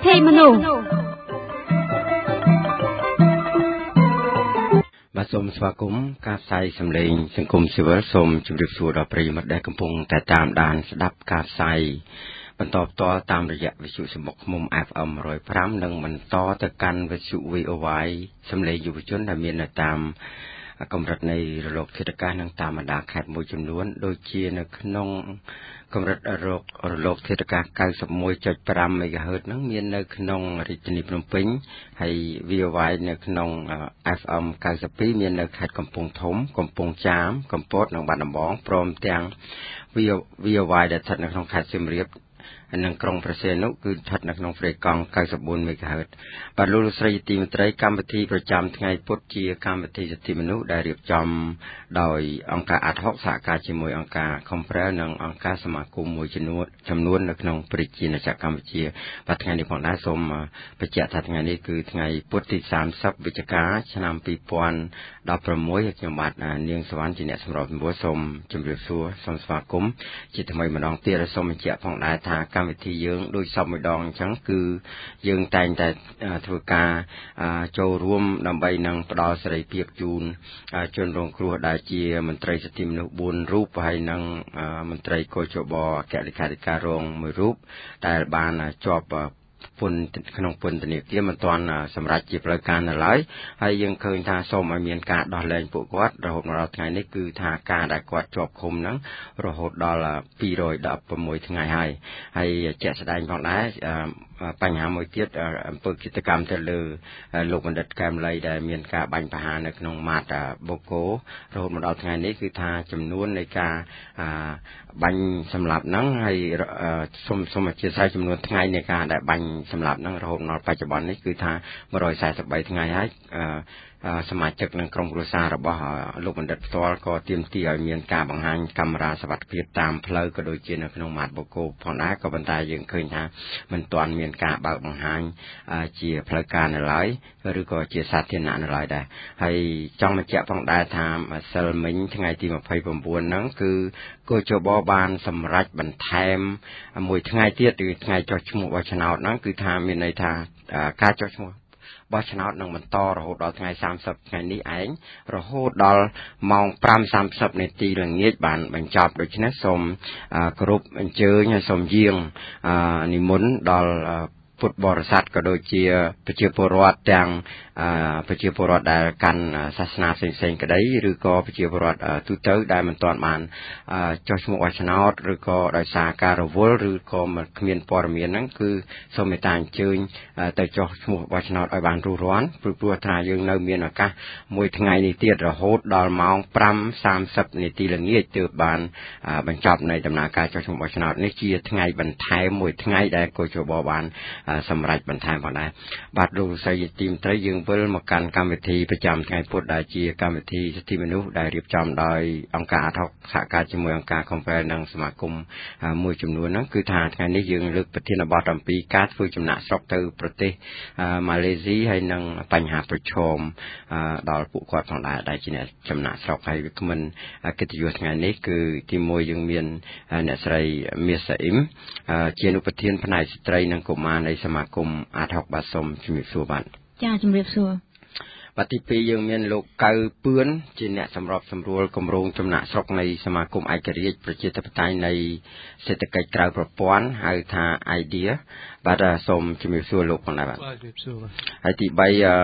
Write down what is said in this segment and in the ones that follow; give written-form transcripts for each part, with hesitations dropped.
ធិមនុស្សបាទសូមស្វាគមន៍ការផ្សាយសម្លេងសង្គមស៊ីវិលសូមជម្រាបសួរដល់ប្រិយមិត្តដែលកំពុងតែតាមដានស្ដាប់ការផ្សាយបន្តផ្ទាល់តាមរយៈវិទ្យុសំបុកឃ្មុំ FM 105និងបន្តទៅកាន់វិទ្យុ VOY សម្លេងយុវជនដែលមាននៅតាមកម្រិតនៃរលកធាតុអាកាសនិងតាមបណ្ដាខេត្តមួយចំនួនដូចជានៅក្នុងកម្រិតរលកធាតុអាកាស 91.5 MHz ហ្នឹងមាននៅក្នុងរាជធានីភ្នំពេញហើយ VOY នៅក្នុង FM 92មាននៅខេត្តកំពង់ធំកំពង់ចាមកំពតនិងបាត់ដំបងព្រមទាំង VOY ដែលស្ថិតនៅក្នុងខេត្តសៀមរាបនិងក្រុងព្រះសីហនុគឺស្ថិតនៅក្នុងហ្វ្រេកង់ 94 MHz បាទលោកស្រីទីមត្រីកម្មវិធីប្រចាំថ្ងៃពុធជាកម្មវិធីសិទ្ធិមនុស្សដែលរៀបចំដោយអង្គការ Ad Hoc សហការជាមួយអង្គការ Comprel និងអង្គការសមាគមមួយចំនួននៅក្នុងប្រជាណាចក្រកម្ពុជាបាទថ្ងៃនេះផងដែរសូមបញ្ជាក់ថាថ្ងៃនេះគឺថ្ងៃពុធទី30វិច្ឆិកាឆ្នាំ2016ខ្ញុំបាទនាងសវណ្ណជាអ្នកសម្របសម្រួលសូមជម្រាបសួរសូមស្វាគមន៍ជាថ្មីម្ដងទៀតសូមបញ្ជាក់ផងដែរថាកម្មវិធីយើងដូចសពម្ដងអញ្ចឹងគឺយើងតែងតែធ្វើការចូលរួមដើម្បីនឹងផ្ដល់សេរីភាពជូនជនរងគ្រោះដែលជាមន្ត្រីសិទ្ធិមនុស្ស4រូបហើយនិងមន្ត្រីកោជបអគ្គលេខាធិការរង1រូបដែលបានជាប់ពន្ធក្នុងពន្ធនាគារមិនទាន់សម្រេចជាផ្លូវការនៅឡើយហើយយើងឃើញថាសូមឲ្យមានការដោះលែងពួកគាត់រហូតមកដល់ថ្ងៃនេះគឺថាការដែលគាត់ជាប់ឃុំហ្នឹងរហូតដល់216ថ្ងៃហើយជាក់ស្ដែងផងដែរបញ្ហាមួយទៀតអំពើឃាតកម្មទៅលើលោកបណ្ឌិតកែមលីដែលមានការបាញ់ប្រហារនៅក្នុងម៉ាតបូកូរហូតមកដល់ថ្ងៃនេះគឺថាចំនួននៃការបាញ់សម្លាប់ហ្នឹងហើយសូមអធិស្ឋានចំនួនថ្ងៃនៃការដែលបាញ់សម្លាប់ហ្នឹងរហូតដល់បច្ចុប្បន្ននេះគឺថា143ថ្ងៃហើយសមាជិកនិងក្រុមគ្រួសាររបស់លោកបណ្ឌិតផ្ទាល់ក៏ទាមទារឲ្យមានការបង្ហាញកាមេរ៉ាសុវត្ថិភាពតាមផ្លូវក៏ដូចជានៅក្នុងម៉ាតបូកូផងដែរក៏ប៉ុន្តែយើងឃើញថាមិនទាន់មានការបើកបង្ហាញជាផ្លូវការនៅឡើយឬក៏ជាសាធារណៈនៅឡើយដែរហើយចង់បញ្ជាក់ផងដែរថាម្សិលមិញថ្ងៃទី29ហ្នឹងគឺកោជបបានសម្រេចបន្ថែមមួយថ្ងៃទៀតគឺថ្ងៃចុះឈ្មោះបោះឆ្នោតហ្នឹងគឺថាមានន័យថាការចុះឈ្មោះបោះឆ្នោតនឹងបន្តរហូតដល់ថ្ងៃ30ថ្ងៃនេះឯងរហូតដល់ម៉ោង 5:30 នាទីល្ងាចបានបញ្ចប់ដូច្នេះសូមគោរពអញ្ជើញហើយសូមយាងនិមន្តដល់ពុទ្ធបរិស័ទក៏ដូចជាប្រជាពលរដ្ឋទាំងប្រជាពលរដ្ឋដែលកាន់សាសនាផ្សេងៗក្តីឬក៏ប្រជាពលរដ្ឋទូទៅដែលមិនទាន់បានចុះឈ្មោះបោះឆ្នោតឬក៏ដោយសារការរវល់ឬក៏គ្មានព័ត៌មានហ្នឹងគឺសូមមេត្តាអញ្ជើញទៅចុះឈ្មោះបោះឆ្នោតឲ្យបានរួសរាន់ព្រោះថាយើងនៅមានឱកាសមួយថ្ងៃនេះទៀតរហូតដល់ម៉ោង 5:30 នាទីល្ងាចទើបបានបញ្ចប់នៃដំណើរការចុះឈ្មោះបោះឆ្នោតនេះជាថ្ងៃបន្ថែមមួយថ្ងៃដែលកោជបបានសម្រាប់បន្ថែមផងដែរបាទលោកស្រីទីមត្រីយើងវិលមកកាន់កម្មវិធីប្រចាំថ្ងៃពុធដែលជាកម្មវិធីសិទ្ធិមនុស្សដែលរៀបចំដោយអង្គការ Ad Hoc សហការជាមួយអង្គការ Comprel និងសមាគមមួយចំនួនហ្នឹងគឺថាថ្ងៃនេះយើងលើកប្រធានបទអំពីការធ្វើចំណាក់ស្រុកទៅប្រទេសម៉ាឡេស៊ីហើយនិងបញ្ហាប្រឈមដល់ពួកគាត់ផងដែរដែលជាអ្នកចំណាក់ស្រុកហើយវាគ្មិនកិត្តិយសថ្ងៃនេះគឺទីមួយយើងមានអ្នកស្រីមាសសាអ៊ីមជាអនុប្រធានផ្នែកស្ត្រីនិងកុមារនៃសមាគម Ad Hoc បាទសូមជំរាបសួរបាទចាជំរាបសួរបាទទី2យើងមានលោកកៅពឿនជាអ្នកសម្របសម្រួលគម្រោងចំណាក់ស្រុកនៃសមាគមឯករាជ្យប្រជាធិបតេយ្យនៃសេដ្ឋកិច្ចក្រៅប្រព័ន្ធហៅថា IDEA បាទសូមជំរាបសួរលោកផងដែរបាទជំរាបសួរហើយទី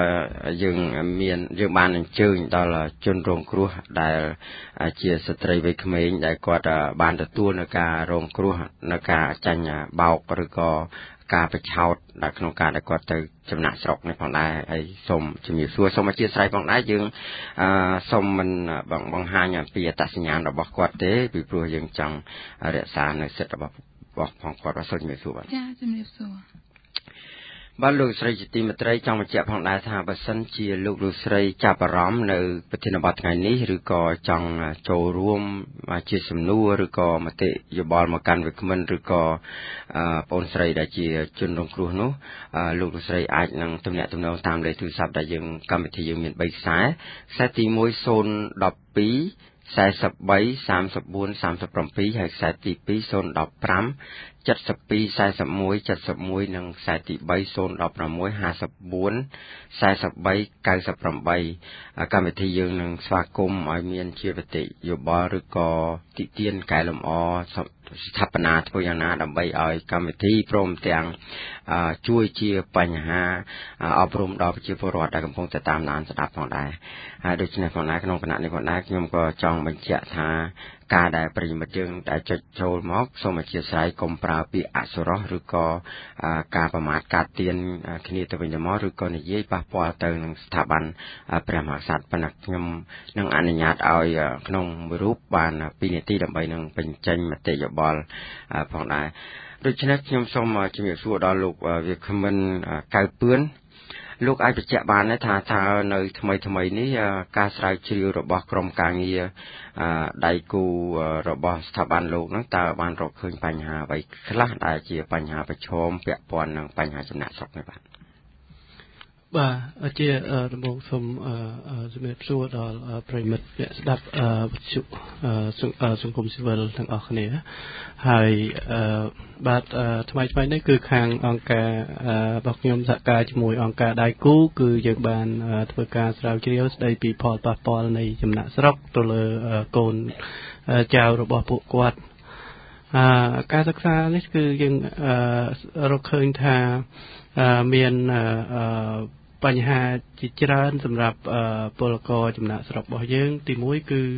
3យើងបានអញ្ជើញដល់ជនរងគ្រោះដែលជាស្ត្រីវ័យក្មេងដែលគាត់បានទទួលនៅការរងគ្រោះនៅការចាញ់បោកឬក៏ការប្រឆោតដល់ក្នុងការដែលគាត់ទៅចំណាក់ស្រុកនេះផងដែរហើយសូមជំរាបសួរសូមអធិស្ឋានផងដែរយើងសូមមិនបង្ហាញអំពីអត្តសញ្ញាណរបស់គាត់ទេពីព្រោះយើងចង់រក្សានៅសិទ្ធិរបស់ផងគាត់សូមជំរាបសួរបាទចាជំរាបសួរបាទលោកស្រីជាទីមេត្រីចង់បញ្ជាក់ផងដែរថាបើសិនជាលោកស្រីចាប់អារម្មណ៍នៅប្រធានបទថ្ងៃនេះឬក៏ចង់ចូលរួមជាសំណួរឬក៏មតិយោបល់មកកាន់វាគ្មិនឬក៏បងស្រីដែលជាជនរងគ្រោះនោះលោកស្រីអាចនឹងទំនាក់ទំនងតាមលេខទូរស័ព្ទដែលយើងកម្មវិធីយើងមាន3ខ្សែទី1 012 43 34 37ហើយខ្សែទី2 015 72 41 71និងខ្សែទី3 016 54 43 98កម្មវិធីយើងនឹងស្វាគមន៍ឲ្យមានជាបតិយោបល់ឬក៏ទីទានកែលម្អស្ថាបនាធ្វើយ៉ាងណាដើម្បីឲ្យកម្មវិធីព្រមទាំងជួយជាបញ្ហាអប់រំដល់ប្រជាពលរដ្ឋដែលកំពុងតែតាមដានស្ដាប់ផងដែរហើយដូច្នេះផងដែរក្នុងគណៈនេះផងដែរខ្ញុំក៏ចង់បញ្ជាក់ថាការដែលប្រិយមិត្តយើងដែលចុចចូលមកសូមអធិស្ឋានកុំប្រើពាក្យអសុរោះឬក៏ការប្រមាថកាត់ទានគ្នាទៅវិញទៅមកឬក៏និយាយប៉ះពាល់ទៅនឹងស្ថាប័នព្រះមហាក្សត្រប៉ុន្តែខ្ញុំនឹងអនុញ្ញាតឲ្យក្នុងមួយរូបបាន2នាទីដើម្បីនឹងបញ្ចេញមតិយោបល់ផងដែរដូច្នេះខ្ញុំសូមជំរាបសួរដល់លោកវាគ្មិនកៅពឿនលោកអាចបញ្ជាក់បានថាតើនៅថ្មីនេះការស្រាវជ្រាវរបស់ក្រុមការងារដៃគូរបស់ស្ថាប័នលោកហ្នឹងតើបានរកឃើញបញ្ហាអ្វីខ្លះដែលជាបញ្ហាប្រឈមពាក់ព័ន្ធនឹងបញ្ហាចំណាក់ស្រុកនេះបាទជាដំបូងសូមជំរាបសួរដល់ប្រិយមិត្តអ្នកស្ដាប់វិទ្យុសង្គមស៊ីវិលទាំងអស់គ្នាហើយបាទថ្មីនេះគឺខាងអង្គការរបស់ខ្ញុំសហការជាមួយអង្គការដៃគូគឺយើងបានធ្វើការស្រាវជ្រាវស្ដីពីផលប៉ះពាល់នៃចំណាក់ស្រុកទៅលើកូនចៅរបស់ពួកគាត់ការសិក្សានេះគឺយើងរកឃើញថាមានបញ្ហាជាច្រើនសម្រាប់ពលករចំណាក់ស្រុករបស់យើងទី1គឺ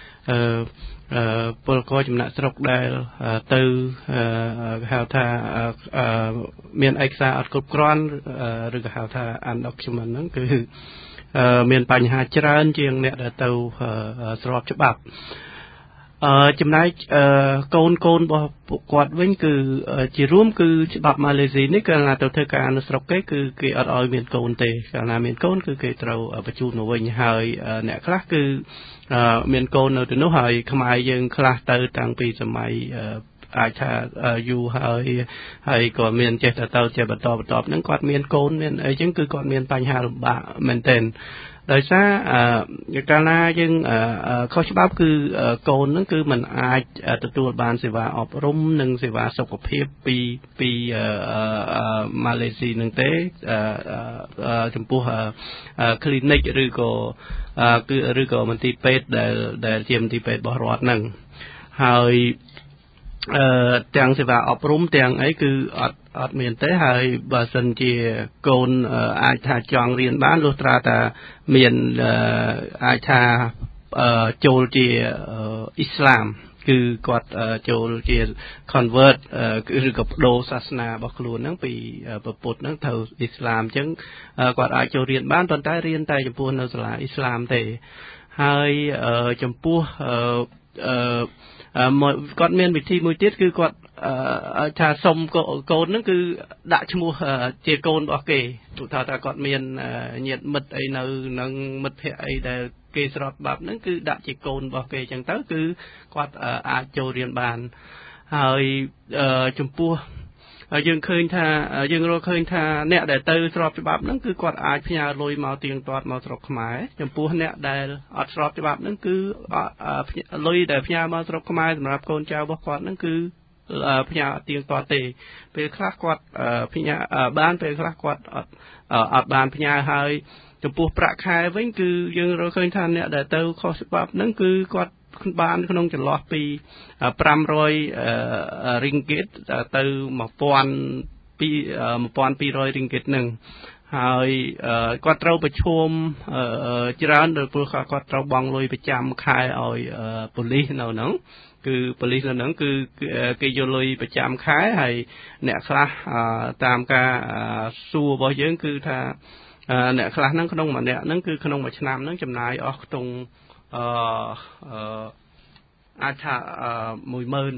ពលករចំណាក់ស្រុកដែលទៅហៅថាមានឯកសារអត់គ្រប់គ្រាន់ឬក៏ហៅថា undocument ហ្នឹងគឺមានបញ្ហាច្រើនជាងអ្នកដែលទៅស្របច្បាប់ចំណែកកូនរបស់ពួកគាត់វិញគឺជារួមគឺច្បាប់ម៉ាឡេស៊ីនេះកាលណាទៅធ្វើការនៅស្រុកគឺគេអត់ឲ្យមានកូនទេកាលណាមានកូនគឺគេត្រូវបញ្ជូនមកវិញហើយអ្នកខ្លះគឺមានកូននៅទីនោះហើយខ្មែរយើងខ្លះទៅតាំងពីសម័យអាចថាយូរហើយក៏មានចេះទៅជាបន្តហ្នឹងគាត់មានកូនមានអីចឹងគឺគាត់មានបញ្ហាលំបាកមែនទែនដោយសារកាលណាយើងខុសច្បាប់គឺកូនហ្នឹងគឺมันអាចទទួលបានសេវាអប់រំនិងសេវាសុខភាពពីម៉ាឡេស៊ីនឹងទេចំពោះ clinic ឬក៏មន្ទីរពេទ្យដែលជាមន្ទីរពេទ្យរបស់រដ្ឋហ្នឹងហើយទាំងសេវាអប់រំទាំងអីគឺអត់មានទេហើយបើសិនជាកូនអាចថាចង់រៀនបានលុះត្រាតែមានអាចថាចូលជាអ៊ីស្លាមគឺគាត់ចូលជា convert ឬក៏បដូរសាសនារបស់ខ្លួនហ្នឹងពីពុទ្ធហ្នឹងទៅអ៊ីស្លាមអញ្ចឹងគាត់អាចចូលរៀនបានប៉ុន្តែរៀនតែចំពោះនៅសាលាអ៊ីស្លាមទេហើយចំពោះគាត់មានវិធីមួយទៀតគឺគាត់ថាសុំកូនហ្នឹងគឺដាក់ឈ្មោះជាកូនរបស់គេទោះថាគាត់មានញាតិមិត្តអីនៅនឹងមិត្តភ័ក្តិអីដែលគេស្របច្បាប់ហ្នឹងគឺដាក់ជាកូនរបស់គេអញ្ចឹងទៅគឺគាត់អាចចូលរៀនបានហើយចំពោះយើងឃើញថាយើងរកឃើញថាអ្នកដែលទៅស្របច្បាប់ហ្នឹងគឺគាត់អាចផ្ញើលុយមកទៀងទាត់មកស្រុកខ្មែរចំពោះអ្នកដែលអត់ស្របច្បាប់ហ្នឹងគឺលុយដែលផ្ញើមកស្រុកខ្មែរសម្រាប់កូនចៅរបស់គាត់ហ្នឹងគឺផ្ញើទៀងទាត់ទេពេលខ្លះគាត់ផ្ញើបានពេលខ្លះគាត់អត់បានផ្ញើហើយចំពោះប្រាក់ខែវិញគឺយើងរកឃើញថាអ្នកដែលទៅខុសច្បាប់ហ្នឹងគឺគាត់បានក្នុងចន្លោះពី500 ringgit ទៅ1200 ringgit ហ្នឹងហើយគាត់ត្រូវប្រឈមច្រើនដោយព្រោះគាត់ត្រូវបង់លុយប្រចាំខែឲ្យប៉ូលីសនៅហ្នឹងគឺប៉ូលីសនៅហ្នឹងគឺគេយកលុយប្រចាំខែហើយអ្នកខ្លះតាមការសួររបស់យើងគឺថាអ្នកខ្លះហ្នឹងក្នុងម្នាក់ហ្នឹងគឺក្នុងមួយឆ្នាំហ្នឹងចំណាយអស់ខ្ទង់អាចថា10000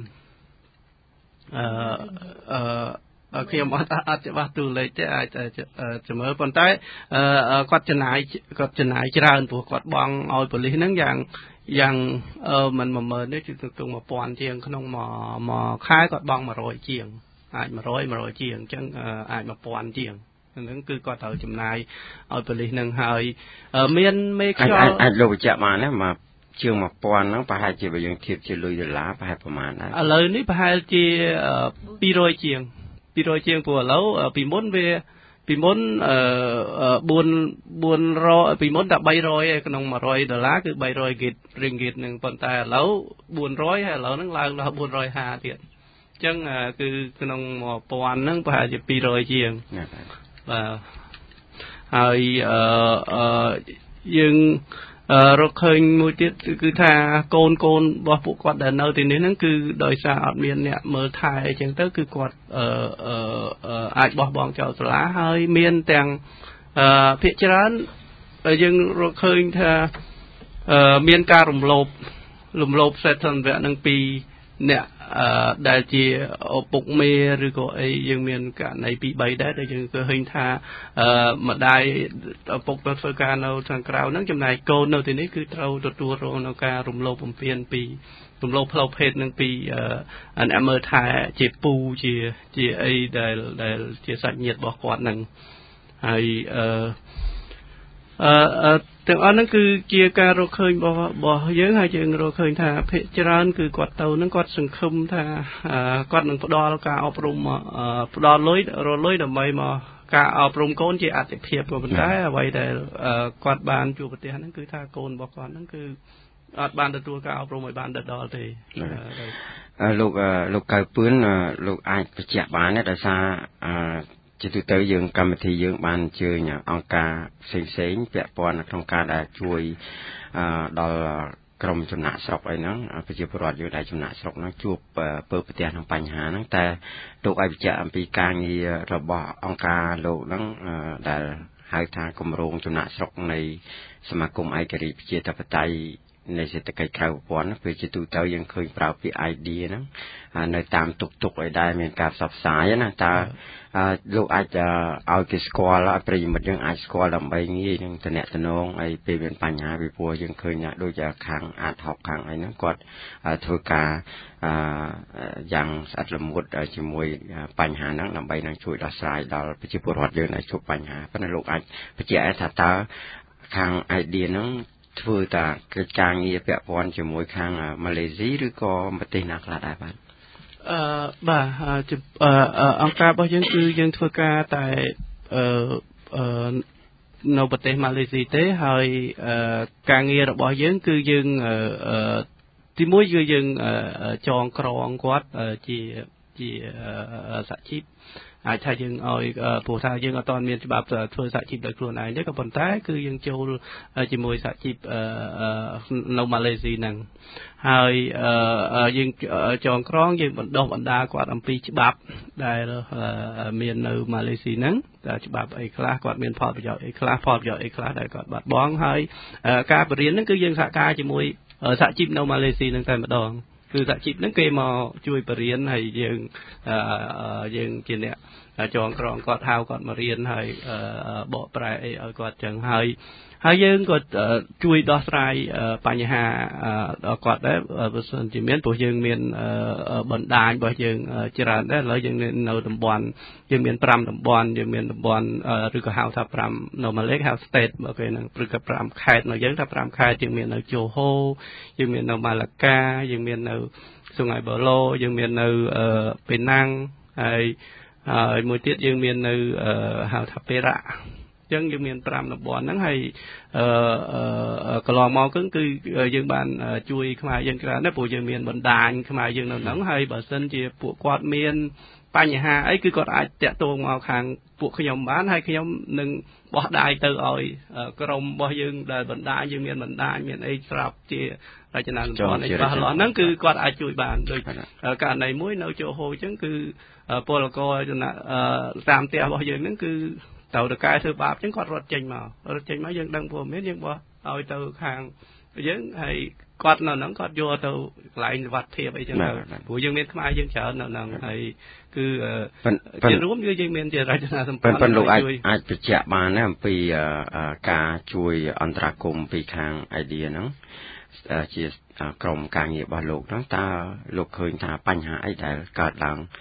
ខ្ញុំអត់ច្បាស់តួលេខទេអាចជំរឿប៉ុន្តែគាត់ចំណាយច្រើនព្រោះគាត់បង់ឲ្យប៉ូលីសហ្នឹងយ៉ាងមិន10000ទេគឺទង់1000ជាងក្នុងមួយខែគាត់បង់100ជាងអាច100ជាងអញ្ចឹងអាច1000ជាងហ្នឹងគឺគាត់ត្រូវចំណាយឲ្យប៉ូលីសនឹងហើយមានមេខ្យល់អាចលោកបញ្ជាក់បានណាមកជាង1000ហ្នឹងប្រហែលជាបើយើងធៀបជាលុយដុល្លារប្រហែលប្រហែលដែរឥឡូវនេះប្រហែលជា200ជាងព្រោះឥឡូវពីមុន400ពីមុនតែ300ក្នុង$100គឺ300 ringgit នឹងប៉ុន្តែឥឡូវ400ហើយឥឡូវហ្នឹងឡើងដល់450ទៀតអញ្ចឹងគឺក្នុង1000ហ្នឹងប្រហែលជា200ជាងបាទហើយយើងរកឃើញមួយទៀតគឺថាកូនរបស់ពួកគាត់ដែលនៅទីនេះហ្នឹងគឺដោយសារអត់មានអ្នកមើលថែអញ្ចឹងទៅគឺគាត់អាចបោះបង់ចោលសាលាហើយមានទាំងភាគច្រើនយើងរកឃើញថាមានការរំលោភសេដ្ឋនវៈនឹងពីអ្នកដែលជាឪពុកមេឬក៏អីយើងមានករណី2-3ដែរដែលយើងឃើញថាម្ដាយឪពុកទៅធ្វើការនៅខាងក្រៅហ្នឹងចំណែកកូននៅទីនេះគឺត្រូវទទួលរងនៅការរំលោភបំពានពីរំលោភផ្លូវភេទនឹងពីអ្នកមើលថែជាពូជាអីដែលជាសាច់ញាតិរបស់គាត់ហ្នឹងហើយទាំងអស់ហ្នឹងគឺជាការរកឃើញរបស់យើងហើយយើងរកឃើញថាភាគច្រើនគឺគាត់ទៅហ្នឹងគាត់សង្ឃឹមថាគាត់នឹងផ្ដល់ការអប់រំផ្ដល់លុយដើម្បីមកការអប់រំកូនជាអតិភិបក៏ប៉ុន្តែអ្វីដែលគាត់បានជួបប្រទះហ្នឹងគឺថាកូនរបស់គាត់ហ្នឹងគឺអត់បានទទួលការអប់រំឲ្យបានដល់ទេលោកកៅពឿនលោកអាចបញ្ជាក់បានទេដោយសារជាទូទៅយើងកម្មវិធីយើងបានអញ្ជើញអង្គការផ្សេងៗពាក់ព័ន្ធក្នុងការដែលជួយដល់ក្រុមចំណាក់ស្រុកអីហ្នឹងប្រជាពលរដ្ឋយើងដែលចំណាក់ស្រុកហ្នឹងជួបប្រទះនឹងបញ្ហាហ្នឹងតែលោកអាចបញ្ជាក់អំពីការងាររបស់អង្គការលោកហ្នឹងដែលហៅថាគម្រោងចំណាក់ស្រុកនៃសមាគមឯករាជ្យប្រជាធិបតេយ្យនៃសេដ្ឋកិច្ចក្រៅប្រព័ន្ធពេលជាទូទៅយើងឃើញប្រើពាក្យ idea ហ្នឹងនៅតាមទុកឲ្យដែរមានការផ្សព្វផ្សាយណាតើលោកអាចឲ្យគេស្គាល់ឲ្យប្រិយមិត្តយើងអាចស្គាល់ដើម្បីងាយនឹងតំណែងឲ្យពេលមានបញ្ហាពីព្រោះយើងឃើញដូចខាងអាតហុកខាងអីហ្នឹងគាត់ធ្វើការយ៉ាងស្អិតល្មួតជាមួយបញ្ហាហ្នឹងដើម្បីនឹងជួយដោះស្រាយដល់ប្រជាពលរដ្ឋយើងដែលជួបបញ្ហាប៉ុន្តែលោកអាចបញ្ជាក់ថាតើខាង idea ហ្នឹងធ្វើតាកិច្ចការងារពាក់ព័ន្ធជាមួយខាងម៉ាឡេស៊ីឬក៏ប្រទេសណាខ្លះដែរបាទបាទអង្គការរបស់យើងគឺយើងធ្វើការតែនៅប្រទេសម៉ាឡេស៊ីទេហើយការងាររបស់យើងគឺយើងទីមួយគឺយើងចងក្រងគាត់ជាសហជីពអាចថាយើងឲ្យព្រោះថាយើងអត់ទាន់មានច្បាប់ធ្វើសហជីពដោយខ្លួនឯងទេក៏ប៉ុន្តែគឺយើងចូលជាមួយសហជីពនៅម៉ាឡេស៊ីហ្នឹងហើយយើងចងក្រងយើងបណ្ដុះបណ្ដាលគាត់អំពីច្បាប់ដែលមាននៅម៉ាឡេស៊ីហ្នឹងតែច្បាប់អីខ្លះគាត់មានផលប្រយោជន៍អីខ្លះដែលគាត់បាត់បង់ហើយការបរៀនហ្នឹងគឺយើងសហការជាមួយសហជីពនៅម៉ាឡេស៊ីហ្នឹងតែម្ដងគឺសហជីពហ្នឹងគេមកជួយបរៀនហើយយើងជាអ្នកចងក្រងគាត់ហៅគាត់មករៀនហើយបកប្រែអីឲ្យគាត់ចឹងហើយយើងក៏ជួយដោះស្រាយបញ្ហាដល់គាត់ដែរបើសិនជាមានព្រោះយើងមានបណ្ដាញរបស់យើងច្រើនដែរឥឡូវយើងនៅតំបន់យើងមាន5តំបន់យើងមានតំបន់ឬក៏ហៅថា5 Normal ហៅ state បើគេនឹងឬក៏5ខេត្តនៅយើងថា5ខេត្តយើងមាននៅជូហូយើងមាននៅម៉ាឡាកាយើងមាននៅសុងឯបូឡូយើងមាននៅពេណាំងហើយមួយទៀតយើងមាននៅហៅថាពេរ៉ាចឹងយើងមាន5តំបន់ហ្នឹងហើយកន្លងមកគឺយើងបានជួយខ្មែរយើងច្រើនណាស់ព្រោះយើងមានបណ្ដាញខ្មែរយើងនៅហ្នឹងហើយបើសិនជាពួកគាត់មានបញ្ហាអីគឺគាត់អាចតាក់ទងមកខាងពួកខ្ញុំបានហើយខ្ញុំនឹងបោះដៃទៅឲ្យក្រុមរបស់យើងដែលបណ្ដាញយើងមានបណ្ដាញមានអីស្រាប់ជារចនាសម្ព័ន្ធអីច្បាស់លាស់ហ្នឹងគឺគាត់អាចជួយបានដូចករណីមួយនៅជូហូចឹងគឺពលករតាមផ្ទះរបស់យើងហ្នឹងគឺត្រូវតកែធ្វើបាបចឹងគាត់រត់ចេញមកយើងដឹងព័ត៌មានយើងបោះឲ្យទៅខាងយើងហើយគាត់នៅហ្នឹងគាត់យកទៅកន្លែងសុវត្ថិភាពអីចឹងទៅព្រោះយើងមានខ្មែរយើងច្រើននៅហ្នឹងហើយគឺជារួមយើងមានជារចនាសម្ព័ន្ធប៉ុន្តែលោកអាចបញ្ជាក់បានណាអំពីការជួយអន្តរាគមន៍ពីខាង idea ហ្នឹងជាក្រុមការងាររបស់លោកហ្នឹងតើលោកឃើញថាបញ្ហាអីដែលកើតឡើង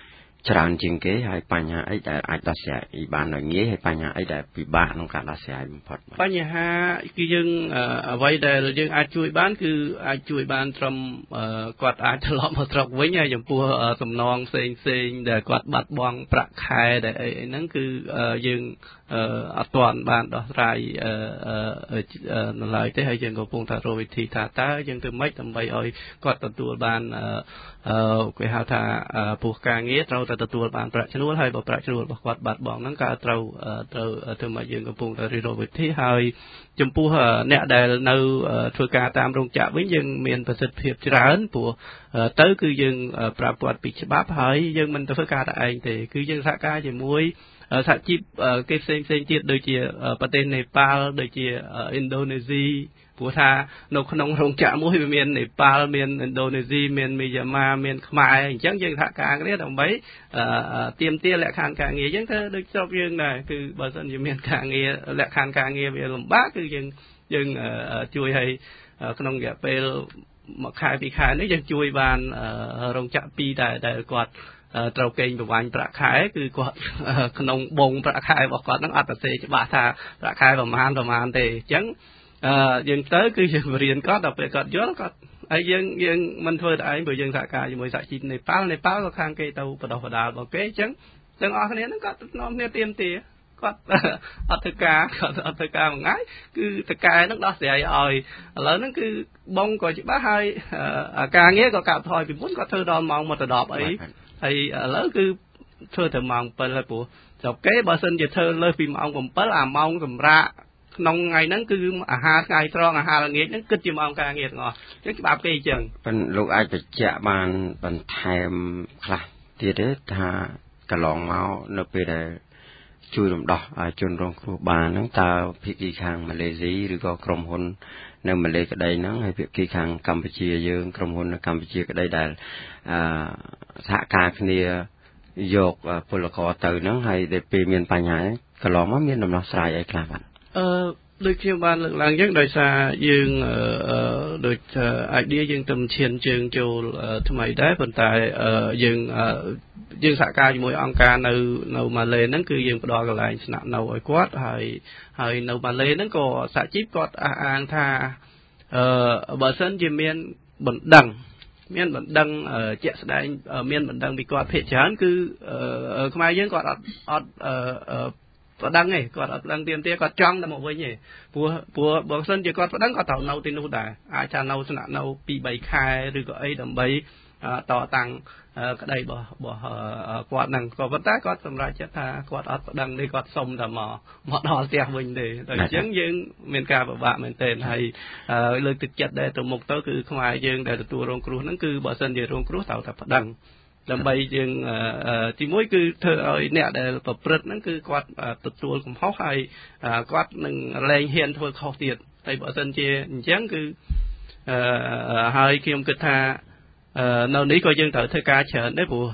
ច្រើនជាងគេហើយបញ្ហាអីដែលអាចដោះស្រាយបានដោយងាយហើយបញ្ហាអីដែលពិបាកក្នុងការដោះស្រាយបំផុតបញ្ហាគឺយើងអ្វីដែលយើងអាចជួយបានគឺអាចជួយបានត្រឹមគាត់អាចត្រឡប់មកស្រុកវិញហើយចំពោះសំណងផ្សេងដែលគាត់បាត់បង់ប្រាក់ខែដែលអីហ្នឹងគឺយើងអត់ទាន់បានដោះស្រាយនៅឡើយទេហើយយើងកំពុងតែរកវិធីថាតើយើងធ្វើម៉េចដើម្បីឲ្យគាត់ទទួលបានគេហៅថាពោះការងារត្រូវតែទទួលបានប្រាក់ឈ្នួលហើយបើប្រាក់ឈ្នួលរបស់គាត់បាត់បង់ហ្នឹងក៏ត្រូវធ្វើម៉េចយើងកំពុងតែរកវិធីហើយចំពោះអ្នកដែលនៅធ្វើការតាមរោងចក្រវិញយើងមានប្រសិទ្ធភាពច្រើនព្រោះទៅគឺយើងប្រាប់គាត់ពីច្បាប់ហើយយើងមិនទៅធ្វើការតែឯងទេគឺយើងសហការជាមួយសហជីពគេផ្សេងទៀតដូចជាប្រទេសនេប៉ាល់ដូចជាឥណ្ឌូនេស៊ីព្រោះថានៅក្នុងរោងចក្រមួយវាមាននេប៉ាល់មានឥណ្ឌូនេស៊ីមានមីយ៉ាន់ម៉ាមានខ្មែរអញ្ចឹងយើងសហការគ្នាដើម្បីទាមទារលក្ខខណ្ឌការងារយើងទៅដូចស្រុកយើងដែរគឺបើសិនជាមានការងារលក្ខខណ្ឌការងារវាលំបាកគឺយើងជួយឲ្យក្នុងរយៈពេល1ខែ2ខែនេះយើងជួយបានរោងចក្រ2ដែលគាត់ត្រូវកេងប្រវ័ញ្ចប្រាក់ខែគឺគាត់ក្នុងបងប្រាក់ខែរបស់គាត់ហ្នឹងអត់ប្រសេច្បាស់ថាប្រាក់ខែប្រមាណទេអញ្ចឹងយើងទៅគឺយើងរៀនគាត់ដល់ពេលគាត់យល់គាត់ហើយយើងមិនធ្វើតែឯងព្រោះយើងសហការជាមួយសហជីពនេប៉ាល់ក៏ខាងគេទៅបដោះបដាលរបស់គេអញ្ចឹងទាំងអស់គ្នាហ្នឹងគាត់នាំគ្នាទៀមទាគាត់អត់ធ្វើការមួយថ្ងៃគឺតកែហ្នឹងដោះស្រាយឲ្យឥឡូវហ្នឹងគឺបងក៏ច្បាស់ហើយការងារក៏កាត់ថយពីមុនគាត់ធ្វើដល់ម៉ោង1 ដល់ 10អីហើយឥឡូវគឺធ្វើទៅម៉ោង7ហើយព្រោះស្រុកគេបើសិនជាធ្វើលើសពីម៉ោង7អាម៉ោងសម្រាប់ក្នុងថ្ងៃហ្នឹងគឺអាហារថ្ងៃត្រង់អាហារល្ងាចហ្នឹងគិតជាម៉ោងការងារទាំងអស់អញ្ចឹងច្បាប់គេអញ្ចឹងប៉ុន្តែលោកអាចបញ្ជាក់បានបន្ថែមខ្លះទៀតទេថាកន្លងមកនៅពេលដែលជួយរំដោះជនរងគ្រោះបានហ្នឹងតើភាគីខាងម៉ាឡេស៊ីឬក៏ក្រុមហ៊ុននៅម៉ាឡេក្តីហ្នឹងហើយភាគីខាងកម្ពុជាយើងក្រុមហ៊ុននៅកម្ពុជាក្តីដែលសហការគ្នាយកពលករទៅហ្នឹងហើយដែលពេលមានបញ្ហាកន្លងមកមានដំណោះស្រាយអីខ្លះបាទដូចខ្ញុំបានលើកឡើងយើងដោយសារយើងដូច idea យើងទៅឈានជើងចូលថ្មីដែរប៉ុន្តែយើងសហការជាមួយអង្គការនៅម៉ាឡេហ្នឹងគឺយើងផ្ដល់កន្លែងស្នាក់នៅឲ្យគាត់ហើយនៅម៉ាឡេហ្នឹងក៏សហជីពគាត់អះអាងថាបើសិនជាមានបណ្ដឹងជាក់ស្ដែងមានបណ្ដឹងពីគាត់ភាគច្រើនគឺខ្មែរយើងគាត់អត់ប្រដឹងទេគាត់អត់ប្រដឹងទៀមទាគាត់ចង់តែមកវិញទេព្រោះបើមិនជាគាត់ប្រដឹងគាត់ត្រូវនៅទីនោះដែរអាចថានៅស្នាក់នៅ 2-3 ខែឬក៏អីដើម្បីតតាំងក្តីរបស់គាត់ហ្នឹងក៏ប៉ុន្តែគាត់សម្រេចចិត្តថាគាត់អត់ប្រដឹងទេគាត់សុំតែមកដល់ផ្ទះវិញទេដូច្នេះយើងមានការពិបាកមែនទែនហើយលើកទឹកចិត្តដែរទៅមុខទៅគឺខ្មែរយើងដែលទទួលរងគ្រោះហ្នឹងគឺបើសិនជារងគ្រោះត្រូវតែប្រដឹងដើម្បីយើងទីមួយគឺធ្វើឲ្យអ្នកដែលប្រព្រឹត្តហ្នឹងគឺគាត់ទទួលកំហុសហើយគាត់នឹងលែងហ៊ានធ្វើខុសទៀតហើយបើសិនជាអញ្ចឹងគឺហើយខ្ញុំគិតថានៅនេះក៏យើងត្រូវធ្វើការច្រើនដែរព្រោះ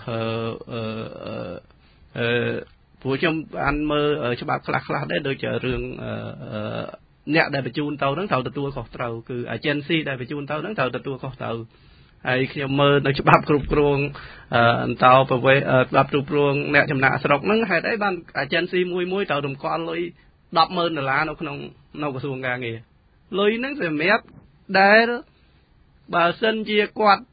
ខ្ញុំបានមើលច្បាប់ខ្លះដែរដូចជារឿងអ្នកដែលបញ្ជូនទៅហ្នឹងត្រូវទទួលខុសត្រូវគឺ agency ដែលបញ្ជូនទៅហ្នឹងត្រូវទទួលខុសត្រូវហើយខ្ញុំមើលនៅច្បាប់គ្រប់គ្រងអន្តោប្រវេសន៍ច្បាប់គ្រប់គ្រងអ្នកចំណាក់ស្រុកហ្នឹងហេតុអីបាន agency មួយត្រូវរំគាល់លុយ$10,000នៅក្នុងក្រសួងការងារលុយហ្នឹងសម្រាប់ដែលបើសិនជាគាត់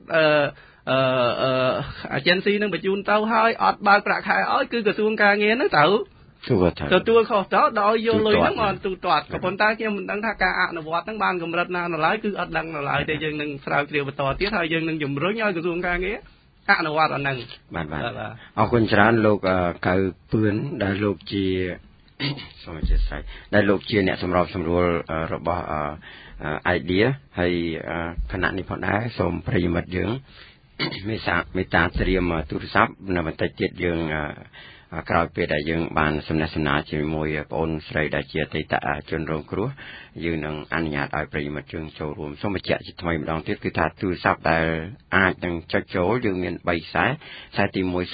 agency នឹងបញ្ជូនទៅហើយអត់បើកប្រាក់ខែឲ្យគឺក្រសួងការងារហ្នឹងត្រូវទទួលខុសត្រូវដោយយកលុយហ្នឹងមកទូទាត់ក៏ប៉ុន្តែខ្ញុំមិនដឹងថាការអនុវត្តហ្នឹងបានកម្រិតណានៅឡើយគឺអត់ដឹងនៅឡើយទេយើងនឹងស្រាវជ្រាវបន្តទៀតហើយយើងនឹងជំរុញឲ្យក្រសួងការងារអនុវត្តអាហ្នឹងបាទអរគុណច្រើនលោកកៅពឿនដែលលោកជាសូមអធិស្ឋានដែលលោកជាអ្នកសម្របសម្រួលរបស់idea ហើយគណៈនេះផងដែរសូមប្រិយមិត្តយើងមេត្តាត្រៀមទូរស័ព្ទនៅបន្តិចទៀតយើងក្រោយពេលដែលយើងបានសំណេះសំណាលជាមួយបងអូនស្រីដែលជាអតីតជនរងគ្រោះយើងនឹងអនុញ្ញាតឲ្យប្រិយមិត្តយើងចូលរួមសូមបញ្ជាក់ជាថ្មីម្ដងទៀតគឺថាទូរស័ព្ទដែលអាចនឹងចុចចូលយើងមាន3ខ្សែទី1 012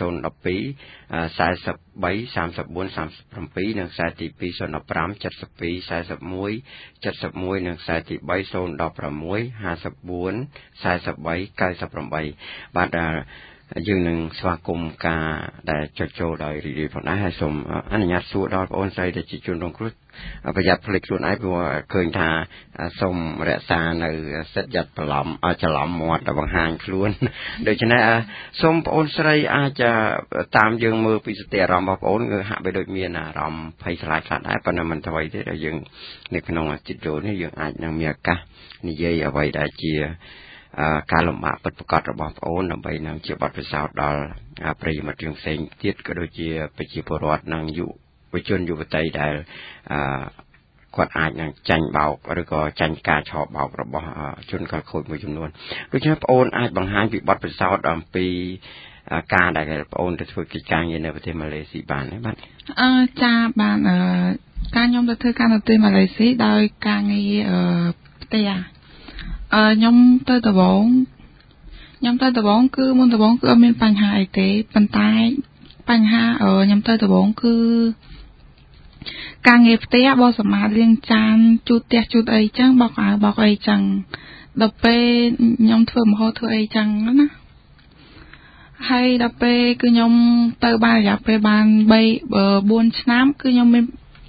43 34 37និងខ្សែទី2 015 72 41 71និងខ្សែទី3 016 54 43 98បាទ dương nâng xóa cùng cả để cho châu đời đi phong đá hay sum anh nhát xua đó ôn say để chỉ chôn trong cướpประหยัดผลิตส่วนไอ้พวกเคยทาสมเรศาในเสร็จยัดปลอมอาจจะหลอมหมดแต่บางหางคล้วนโดยเฉพาะสมปนใส่อาจจะตามยังมือพิเศษรำบปนเงือหาไปโดยเมียนารำไปสลายขาดได้ปนมันถอยที่เรายังในขนมจิตโจนี่ยังอาจยังมีกะนี่ยัยเอาไว้ได้เจียการลงมาประกอบระบบโอนเอาไปนำเชื่อบัตรประชาชนปริมาตรยังเซ็งเทียดก็โดยเจียไปจีบรอดนางอยู่ไปจนอยู่ประเทศใดกวาดอาจอย่างจันเบาหรือก็จันกาชอบเบาระบบจนการโคตรมีจำนวนโดยเฉพาะโอนอาจบางหางปีบัตรประชาชนปีการได้กับโอนจะช่วยกิจการในประเทศมาเลเซียบ้านไหมบ้างจ้าบ้านการยอมจะเธอการในประเทศมาเลเซียโดยการในประเทศยอมเตอร์ตะบงยอมเตอร์ตะบงคือมันตะบงคือมีปัญหาไอเตปัญไตปัญหายอมเตอร์ตะบงคือการเก็บเตะบอสมาเรียงจานจุดเตะจุดไอจังบอกไอจังดับเป้ยอมเถื่อมห่อเถื่อไอจังนั่นนะให้ดับเป้คือยอมเตอร์บานอยากไปบานใบบนชน้ำคือยอมเป็น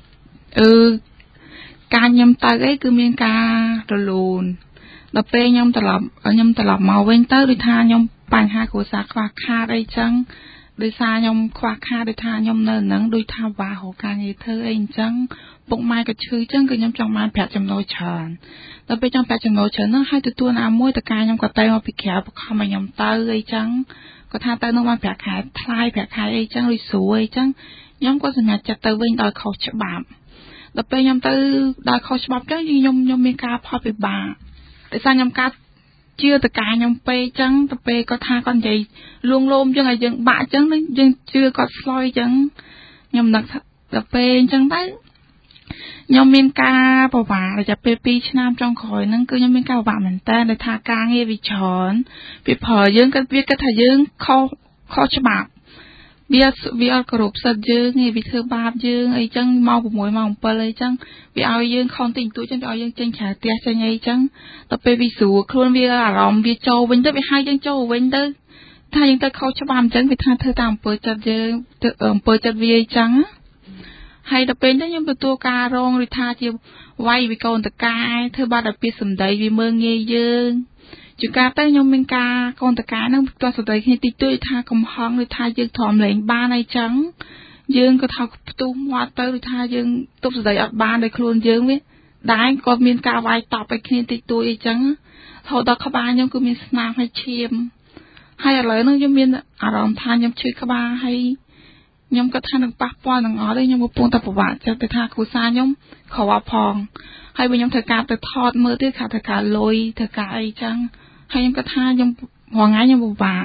การยอมเตอร์ไอคือมีการระลูนดับเป้ยอมตลับมาเว้นเตอร์ด้วยทานยอมปัญหาโคสาควาคาไอจังโดยซายมควักค่าโดยทานยมเนินหนังโดยทาวาของการเธอเองจังปกไม้กับชื่อจังคือยมจังมาแผดจำนวนเฉินแล้วไปจังแผดจำนวนเฉินนั่งให้ตัวน้ำมวยตะการยมกับไตมาปิแขวเข้ามายมเตอเองจังก็ทานเตอน้องมาแผดขายทลายแผดขายเองจังเลยสวยจังยมก็สัญญาจะเตอเวงโดยเขาฉบับแล้วไปยมเตอโดยเขาฉบับจังยมมีการพอไปบาแต่ซายมการเชื่อตะการยมเปจังตะเปก็ทาก่อนใจลวงลมจังไงยังบะจังนั่นยังเชื่อก็สลอยจังยมหนักตะเปจังได้ยมมีการประวัติจะเปปีชนามจองคอยนั่นคือยมมีการประวัติเหมือนแต่ในทางการเงียบวิชอนไปเผยยังกันวิก็ถ่ายยังข้อฉบับวิเอากระดูกสัตว์ยังไงวิเธอบาปยังไอ้จังเมาบุ๋มวยเมาเปเลยจังวิเอายังคอนติ่งตัวจังเอายังจังฉาเตี้ยจังไงจังต่อไปวิสูครวนวิอารมณ์วิโจวินเตอร์วิให้ยังโจวินเตอร์ถ้ายังแต่เขาฉบับจังวิทาเธอตามเปิดจัดยังเปิดจัดวิจังให้ต่อเป็นได้ยังเป็นตัวการองวิทาที่ไว้วิโกนตะกายเธอบาดปีสมได้วิเมืองเงยยังจุการแต่ยมเป็นกาโกนตะการนั่งตัวสุดท้ายให้ติดตัวทากำห้องหรือทายืงถอมเหลงบ้านในจังยืงก็ทาตุ้มวัดเตอหรือทายืงตุบสุดท้ายอัดบ้านในครัวยืงวิได้ก็มีกาไว้ต่อไปคลินิกติดตัวอีจังเท่าดอกขบานยมก็มีสนามให้เชียมให้อะไรนั่งยมมีอารมณ์ทานยมช่วยขบาให้ยมก็ทานหนึ่งปักปอนหนึ่งอ๋อได้ยมมาปูนตะปวะจะไปทาคูซายมขอว่าพองให้ไปยมเถการไปทอดมือที่ขาเถการลอยเถการไอจังให้ยังกระทายังหัวง่ายยังบุบา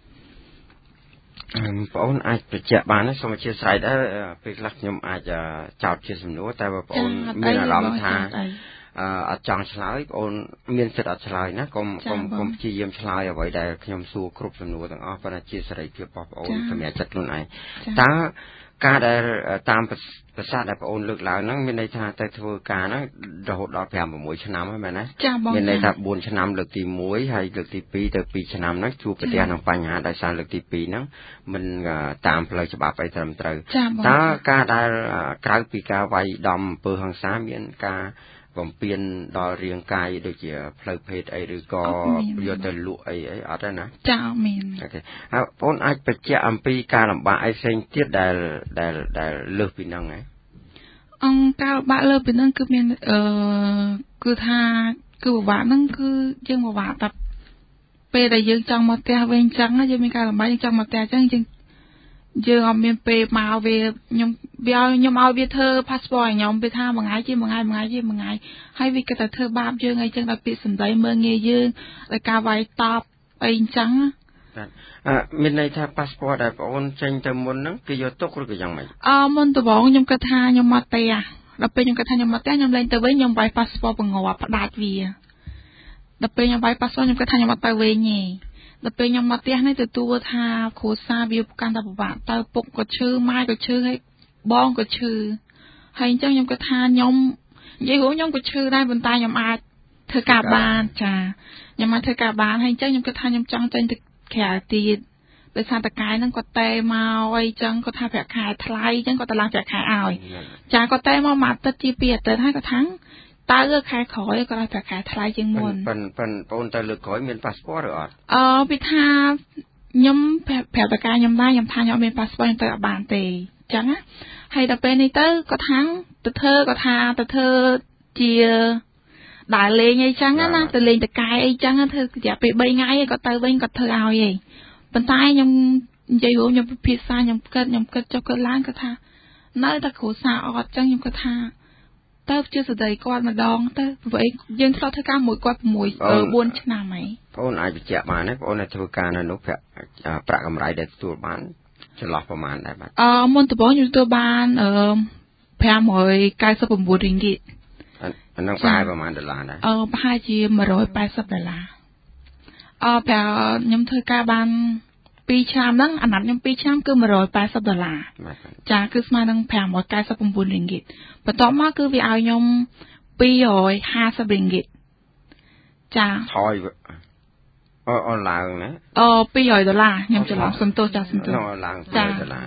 ปอนอาจจะเจ็บบ้านนะสมัยเชียร์ใส่ได้เป็นลักยมอาจจะจับเชียร์สมนุแต่ว่าปอนมีอารมณ์ทางอาจารย์ฉลาดปอนมีสิทธิ์ฉลาดนะกรมจีเยี่ยมฉลาดเอาไว้ได้ยมสู้ครบสมนุต่างปนเชียร์ใส่เพื่อปอนสมัยจัดรุ่นไหนแต่การได้ตามประสาทได้ปอนเลือกแล้วนั่งมีในทางแต่ทัวร์การนั่งเราหดเราแผ่นแบบมวยชนะให้ไหมนะมีในทางบุญชนะเลือกตีมวยให้เลือกตีปีแต่ปีชนะนั่งชูประเดี๋ยวทางปัญหาได้สารเลือกตีปีนั่งมันตามเพลย์ฉบับไปตามตรึแต่การได้กลายปีกาไว้ดำเปลืองสามีนกาผมเปลี่ยนดอเรียงกายโดยเฉพาะเพลย์เพจไอหรือก็โยตลุไออะไรนะจ้ามีนโอเคปนอาจจะเจ้าอัมพีการลำบากไอเซนเทียดได้เลือกปีนั่งไงการลำบากเลือกปีนั่งคือมีคือทาคือว่านั่งคือยังว่าแบบเปย์ได้ยังจังมาแต่เวงจังนะยังมีการลำบากยังจังมาแต่จังยังเอาเมียนเปย์มาเวยังเอาเวเธอพาสปอร์ตยังไปท่ามังไงจีมังไงให้วิกแต่เธอบาปยังไงจังได้ปิดสนใจเมืองเงี้ยยังแต่การไว้ตอบไปจังมีในท่าพาสปอร์ตได้ปอนเซ็นเตอร์มุนนั่งคือโยตกหรือยังไงมันตัวบอกยังกระทายังมาเตะเราเป็นยังกระทายังมาเตะยังเล่นเตะเว้ยยังไว้พาสปอร์ตปังหัวประดาษวีเราเป็นยังไว้พาสปอร์ตยังกระทายังมาเตะเว้ยเนี่ยแต่เป็นยังมาเตี้ยในตัวทาโคซาวิวการตับบ่าเตาปกก็ชื่อไม้ก็ชื่อให้บ้องก็ชื่อให้เจ้ายมกระทานยมยี่หัวยมก็ชื่อได้บนตายมอาเธอกาบานจ้ายมมาเธอกาบานให้เจ้ายมกระทานยมจังใจแขกตีដោយសារតកាយហ្នឹងគាត់តែមកអីចឹងគាត់ថាប្រាក់ខែថ្លៃចឹងគាត់ទៅឡើងប្រាក់ខែឲ្យចាគាត់តែមកមួយអាទិត្យជាពីរអាទិត្យហើយគាត់ថាតើខែក្រោយគាត់ឲ្យប្រាក់ខែថ្លៃជាងមុនប៉ុនបងទៅលើក្រោយមានប៉ាសពតឬអត់ពីថាខ្ញុំប្រាប់តកាយខ្ញុំដែរខ្ញុំថាខ្ញុំអត់មានប៉ាសពតខ្ញុំទៅអត់បានទេចឹងណាហើយដល់ពេលនេះទៅគាត់ថាទៅធ្វើជាដើរលេងអីចឹងណាទៅលេងតកាយអីចឹងធ្វើរយៈពេល3ថ្ងៃគាត់ទៅវិញគាត់ធ្វើឲ្យឯងប៉ុន្តែខ្ញុំនិយាយរួមខ្ញុំពិភាក្សាខ្ញុំគិតចុះគាត់ឡើងគាត់ថានៅតែគ្រូសាអត់ចឹងខ្ញុំគាត់ថាទៅជាស្ដីគាត់ម្ដងទៅព្រោះយើងធ្លាប់ធ្វើការមួយគាត់4ឆ្នាំហើយបងអាចបញ្ជាក់បានទេបងនៅធ្វើការនៅនោះប្រាក់កម្រៃដែលទទួលបានចន្លោះប្រហែលដែរបាទមុនដំបូងខ្ញុំទទួលបាន599 ringgit អានឹងប្រហែលប្រហែលដុល្លារដែរប្រហែលជា180ដុល្លារប្រាខ្ញុំធ្វើការបាន2ឆ្នាំហ្នឹងអាណត្តិខ្ញុំ2ឆ្នាំគឺ180ដុល្លារចាគឺស្មើនឹង599 ringgit បន្ទាប់មកគឺវាឲ្យខ្ញុំ250 ringgit ចាថយអូនឡើងណា 200ដុល្លារខ្ញុំច្រឡំសន្ទុះចាសន្ទុះឡើង200ដុល្លារ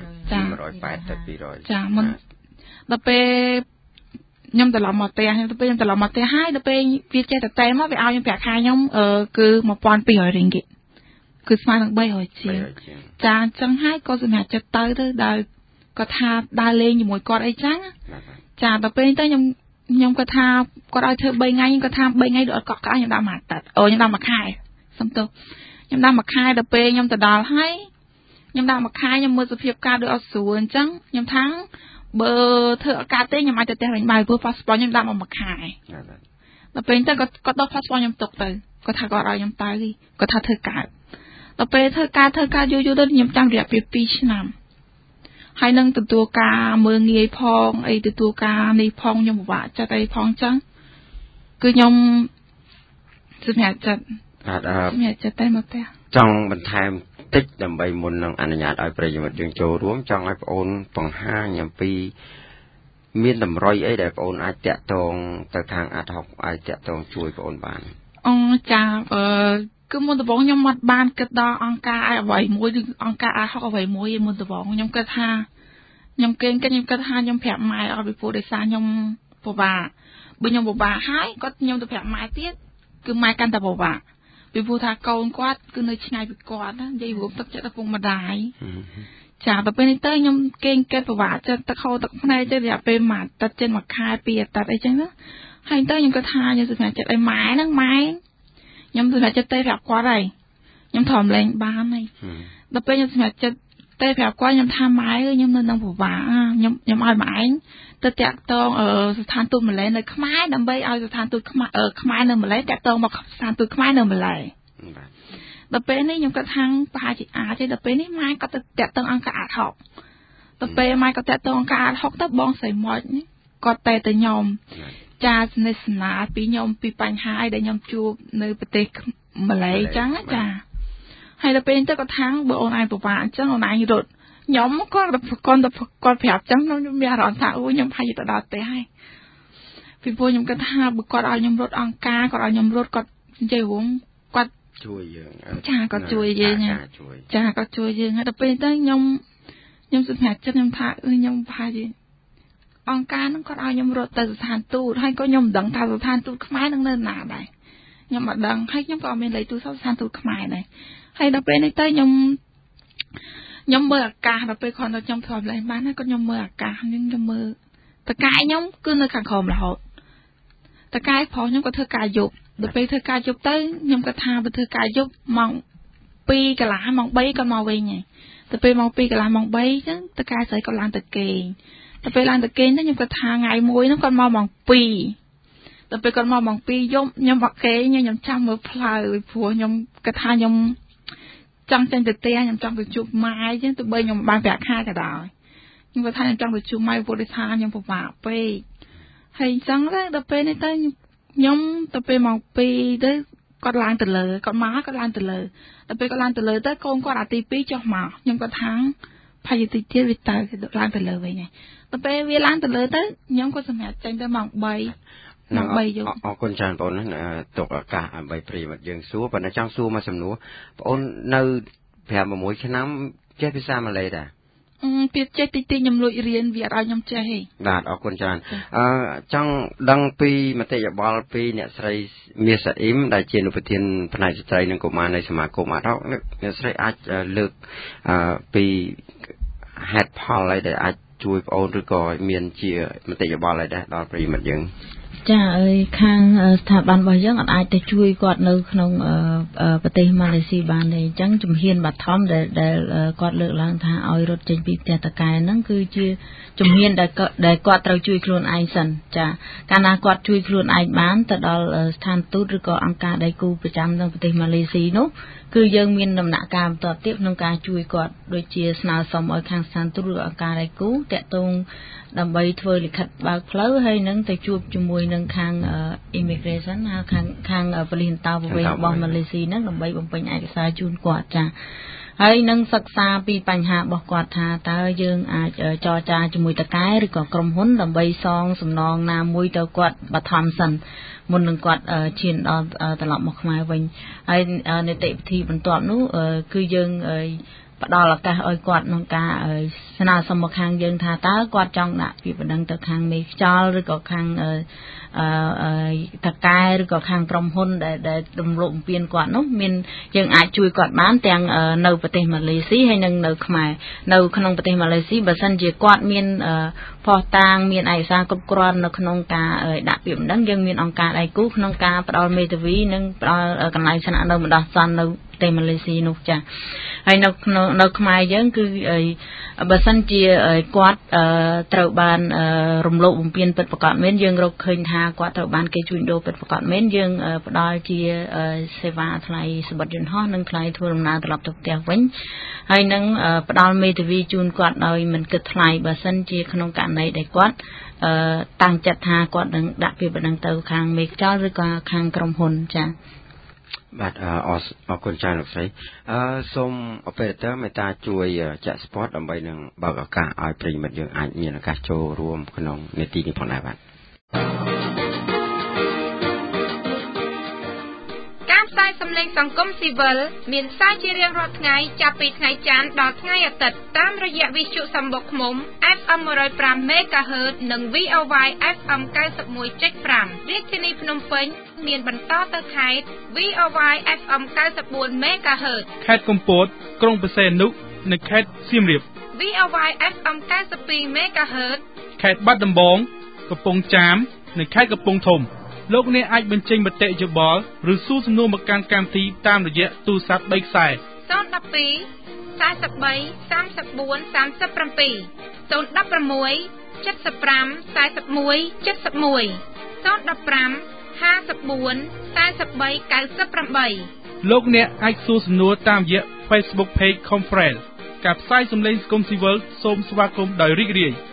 180ទៅ200 ចាមុនដល់ពេលខ្ញុំត្រឡប់មកផ្ទះហើយដល់ពេលវាចេះតែមកវាឲ្យខ្ញុំប្រាក់ខែខ្ញុំគឺ1200 ringgit គឺស្មើនឹង300ជាងចាអញ្ចឹងហើយក៏សម្រាប់ចិត្តទៅដល់គាត់ថាដើរលេងជាមួយគាត់អីចឹងចាដល់ពេលទៅខ្ញុំគាត់ថាគាត់ឲ្យធ្វើ3ថ្ងៃគាត់ថា3ថ្ងៃដូចអត់កក់ក្អៅខ្ញុំដាក់មួយអាទិត្យខ្ញុំដាក់មួយខែសំទោសខ្ញុំដាក់មួយខែដល់ពេលខ្ញុំទៅដល់ហើយខ្ញុំដាក់មួយខែខ្ញុំមើលសភាពការដូចអត់ស្រួលអញ្ចឹងខ្ញុំថាបើធ្វើឱកាសទេខ្ញុំអាចទៅផ្ទះវិញបាយព្រោះ passport ខ្ញុំដាក់មកមួយខែដល់ពេលទៅគាត់ដោះ passport ខ្ញុំទុកទៅគាត់ថាគាត់ឲ្យខ្ញុំទៅគាត់ថាធ្វើការដល់ពេលធ្វើការយូរទៅខ្ញុំចាំរយៈពេល2ឆ្នាំហើយនឹងទទួលការមើលងាយផងអីទទួលការនេះផងខ្ញុំពិបាកចិត្តអីផងចឹងគឺខ្ញុំសម្រាប់ចិត្តតែមកផ្ទះចង់បន្ថែមតិចដើម្បីមុននឹងអនុញ្ញាតឲ្យប្រិយមិត្តយើងចូលរួមចង់ឲ្យបងអូនបង្ហាញអំពីមានតម្រុយអីដែលបងអូនអាចតាក់ទងទៅខាងអាត់ហុកអាចតាក់ទងជួយបងអូនបានចាគឺមុនដំបូងខ្ញុំអត់បានគិតដល់អង្គការអ្វីមួយឬអង្គការអាត់ហុកអ្វីមួយឯមុនដំបូងខ្ញុំគិតថាខ្ញុំប្រាប់ម៉ែអត់ពីព្រោះដោយសារខ្ញុំពិបាកបើខ្ញុំពិបាកហើយគាត់ខ្ញុំទៅប្រាប់ម៉ែទៀតគឺម៉ែកាន់តែពិបាកពីព្រោះថាកូនគាត់គឺនៅឆ្ងាយពីគាត់ណានិយាយរួមទឹកចិត្តឪពុកម្ដាយចាដល់ពេលនេះទៅខ្ញុំគេងគិតពិបាកចិត្តទឹកហូរទឹកភ្នែកទៅរយៈពេលមួយអាទិត្យចេញមួយខែពីរអាទិត្យអីចឹងណាហើយទៅខ្ញុំគាត់ថាខ្ញុំសម្រាប់ចិត្តឲ្យម៉ែហ្នឹងម៉ែខ្ញុំសម្រាប់ចិត្តទៅប្រាប់គាត់ហើយខ្ញុំធំលែងបានហើយដល់ពេលខ្ញុំសម្រាប់ចិត្តទៅប្រាប់គាត់ខ្ញុំថាម៉ែខ្ញុំនៅនឹងពិបាកខ្ញុំឲ្យម៉ែឯងទៅតាក់ទងស្ថានទូតម៉ាឡេនៅខ្មែរដើម្បីឲ្យស្ថានទូតខ្មែរនៅម៉ាឡេតាក់ទងមកស្ថានទូតខ្មែរនៅម៉ាឡេដល់ពេលនេះខ្ញុំគាត់ថាប្រហែលជាអាចទេដល់ពេលនេះម៉ែគាត់ទៅតាក់ទងអង្គការអាត់ហុកដល់ពេលម៉ែគាត់តាក់ទងអង្គការអាត់ហុកទៅបងស្រីម៉ុចគាត់តែទៅខ្ញុំចាសនិសនាពីខ្ញុំពីបញ្ហាអីដែលខ្ញុំជួបនៅប្រទេសម៉ាឡេអញ្ចឹងចាហើយដល់ពេលទៅគាត់ថាបើអូនឯងពិបាកអញ្ចឹងអូនឯងរត់ខ្ញុំគាត់ប្រាប់ចឹងខ្ញុំមានអារម្មណ៍ថាខ្ញុំផាយទៅដល់ផ្ទះហើយពីព្រោះខ្ញុំគិតថាបើគាត់ឲ្យខ្ញុំរត់អង្គការគាត់ឲ្យខ្ញុំរត់គាត់និយាយរួមគាត់ជួយយើងចាគាត់ជួយយើងចាគាត់ជួយយើងហើយដល់ពេលទៅខ្ញុំសម្រាប់ចិត្តខ្ញុំថាខ្ញុំផាយអង្គការហ្នឹងគាត់ឲ្យខ្ញុំរត់ទៅស្ថានទូតហើយក៏ខ្ញុំមិនដឹងថាស្ថានទូតខ្មែរនឹងនៅណាដែរខ្ញុំមិនដឹងហើយខ្ញុំក៏អត់មានលេខទូរស័ព្ទស្ថានទូតខ្មែរដែរហើយដល់ពេលនេះទៅខ្ញុំមើលអាកាសដល់ពេលគាត់ទៅខ្ញុំធ្លាប់លេងបានហើយគាត់ខ្ញុំមើលអាកាសខ្ញុំមើលតកែខ្ញុំគឺនៅខាងក្រោមរហូតតកែប្រុសខ្ញុំក៏ធ្វើការយប់ដល់ពេលធ្វើការយប់ទៅខ្ញុំក៏ថាបើធ្វើការយប់ម៉ោង2កន្លះម៉ោង3គាត់មកវិញហើយដល់ពេលម៉ោង2កន្លះម៉ោង3អញ្ចឹងតកែស្រីគាត់ឡើងទៅគេងដល់ពេលឡើងទៅគេងទៅខ្ញុំក៏ថាថ្ងៃមួយហ្នឹងគាត់មកម៉ោង2ដល់ពេលគាត់មកម៉ោង2យប់ខ្ញុំអត់គេងខ្ញុំចាំមើលផ្លូវព្រោះខ្ញុំគាត់ថាខ្ញុំចង់ចេញទៅផ្ទះខ្ញុំចង់ទៅជួបម៉ែអញ្ចឹងទោះបីខ្ញុំបានប្រាក់ខែក៏ដោយខ្ញុំគាត់ថាខ្ញុំចង់ទៅជួបម៉ែព្រោះដោយសារខ្ញុំពិបាកពេកហើយអញ្ចឹងដល់ពេលនេះទៅខ្ញុំទៅពេលម៉ោង2ទៅគាត់ឡើងទៅលើគាត់មកគាត់ឡើងទៅលើដល់ពេលគាត់ឡើងទៅលើទៅកូនគាត់អាទី2ចុះមកខ្ញុំគាត់ថាផាយតិចទៀតវាទៅឡើងទៅលើវិញហើយដល់ពេលវាឡើងទៅលើទៅខ្ញុំក៏សម្រាប់ចេញទៅម៉ោង3យប់អរគុណច្រើនបងណាទុកឱកាសដើម្បីប្រិយមិត្តយើងសួរប៉ុន្តែចង់សួរមួយសំណួរបងអូននៅ 5-6 ឆ្នាំចេះភាសាម៉ាឡេដែរពីចេះតិចខ្ញុំលួចរៀនវាអត់ឲ្យខ្ញុំចេះទេបាទអរគុណច្រើនចង់ដឹងពីមតិយោបល់ពីអ្នកស្រីមាសអ៊ីមដែលជាអនុប្រធានផ្នែកស្ត្រីនិងកុមារនៃសមាគមអាត់ហុកអ្នកស្រីអាចលើកពីហេតុផលអីដែលអាចជួយបងអូនឬក៏មានជាមតិយោបល់អីដែរដល់ប្រិយមិត្តយើងចាអើយខាងស្ថាប័នរបស់យើងអាចទៅជួយគាត់នៅក្នុងប្រទេសម៉ាឡេស៊ីបានទេអញ្ចឹងជំហានបឋមដែលគាត់លើកឡើងថាឲ្យរត់ចេញពីផ្ទះតកែហ្នឹងគឺជាជំហានដែលគាត់ត្រូវជួយខ្លួនឯងសិនចាកាលណាគាត់ជួយខ្លួនឯងបានទៅដល់ស្ថានទូតឬក៏អង្គការដៃគូប្រចាំនៅប្រទេសម៉ាឡេស៊ីនោះគឺយើងមានដំណាក់កាលបន្តទៀតក្នុងការជួយគាត់ដូចជាស្នើសុំឲ្យខាងស្ថានទូតឬអង្គការដៃគូតាក់ទងដើម្បីធ្វើលិខិតបើកផ្លូវហើយនឹងទៅជួបជាមួយនឹងខាង immigration ខាងប៉ូលីសអន្តោប្រវេសន៍របស់ម៉ាឡេស៊ីហ្នឹងដើម្បីបំពេញឯកសារជូនគាត់ចាហើយនឹងសិក្សាពីបញ្ហារបស់គាត់ថាតើយើងអាចចរចាជាមួយតកែឬក៏ក្រុមហ៊ុនដើម្បីសងសំណងណាមួយទៅគាត់បឋមសិនមុននឹងគាត់ឈានដល់ត្រឡប់មកខ្មែរវិញហើយនីតិវិធីបន្ទាប់នោះគឺយើងផ្ដល់ឱកាសឲ្យគាត់ក្នុងការស្នើសុំមកខាងយើងថាតើគាត់ចង់ដាក់ពាក្យបណ្ដឹងទៅខាងមេខ្យល់ឬក៏ខាងតកែឬក៏ខាងក្រុមហ៊ុនដែលរំលោភបំពានគាត់នោះមានយើងអាចជួយគាត់បានទាំងនៅប្រទេសម៉ាឡេស៊ីហើយនិងនៅខ្មែរនៅក្នុងប្រទេសម៉ាឡេស៊ីបើសិនជាគាត់មានភស្តុតាងមានឯកសារគ្រប់គ្រាន់នៅក្នុងការដាក់ពាក្យបណ្ដឹងយើងមានអង្គការដៃគូក្នុងការផ្ដល់មេធាវីនិងផ្ដល់កន្លែងស្នាក់នៅបណ្ដោះអាសន្ននៅប្រទេសម៉ាឡេស៊ីនោះចាហើយនៅខ្មែរយើងគឺបើសិនជាគាត់ត្រូវបានរំលោភបំពានពិតប្រាកដមែនយើងរកឃើញថាគាត់ត្រូវបានគេជួញដូរពិតប្រាកដមែនយើងផ្ដល់ជាសេវាថ្លៃសម្បត្តិយន្តហោះនិងថ្លៃធ្វើដំណើរត្រឡប់ទៅផ្ទះវិញហើយនឹងផ្ដល់មេធាវីជូនគាត់ដោយមិនគិតថ្លៃបើសិនជាក្នុងករណីដែលគាត់តាំងចិត្តថាគាត់នឹងដាក់ពាក្យបណ្ដឹងទៅខាងមេខ្យល់ឬក៏ខាងក្រុមហ៊ុនចាបាទអរគុណច្រើនលោកស្រីសូម operator មេត្តាជួយចាក់ spot ដើម្បីនឹងបើកឱកាសឲ្យប្រិយមិត្តយើងអាចមានឱកាសចូលរួមក្នុងនេតិនេះផងដែរបាទការផ្សាយសម្លេងសង្គមស៊ីវិលមានផ្សាយជារៀងរាល់ថ្ងៃចាប់ពីថ្ងៃច័ន្ទដល់ថ្ងៃអាទិត្យតាមរយៈវិទ្យុសំបុកឃ្មុំ FM 105 MHz និង VOY FM 91.5 រាជធានីភ្នំពេញមានបន្តទៅខេត្ត VOY FM 94 MHz ខេត្តកំពតក្រុងបរសេនុនិងខេត្តសៀមរាប VOY FM 92 MHz ខេត្តបាត់ដំបងកំពង់ចាមនិងខេត្តកំពង់ធំលោកអ្នកអាចបញ្ចេញមតិយោបល់ឬសួរសំណួរមកកាន់កម្មវិធីតាមរយៈទូរស័ព្ទ3ខ្សែ 012 43 34 37 016 75 41 71 015 54 43 98 លោកអ្នកអាចសួរសំណួរតាមរយៈ Facebook Page Conference ការផ្សាយសម្លេងសង្គមស៊ីវិលសូមស្វាគមន៍ដោយរីករាយ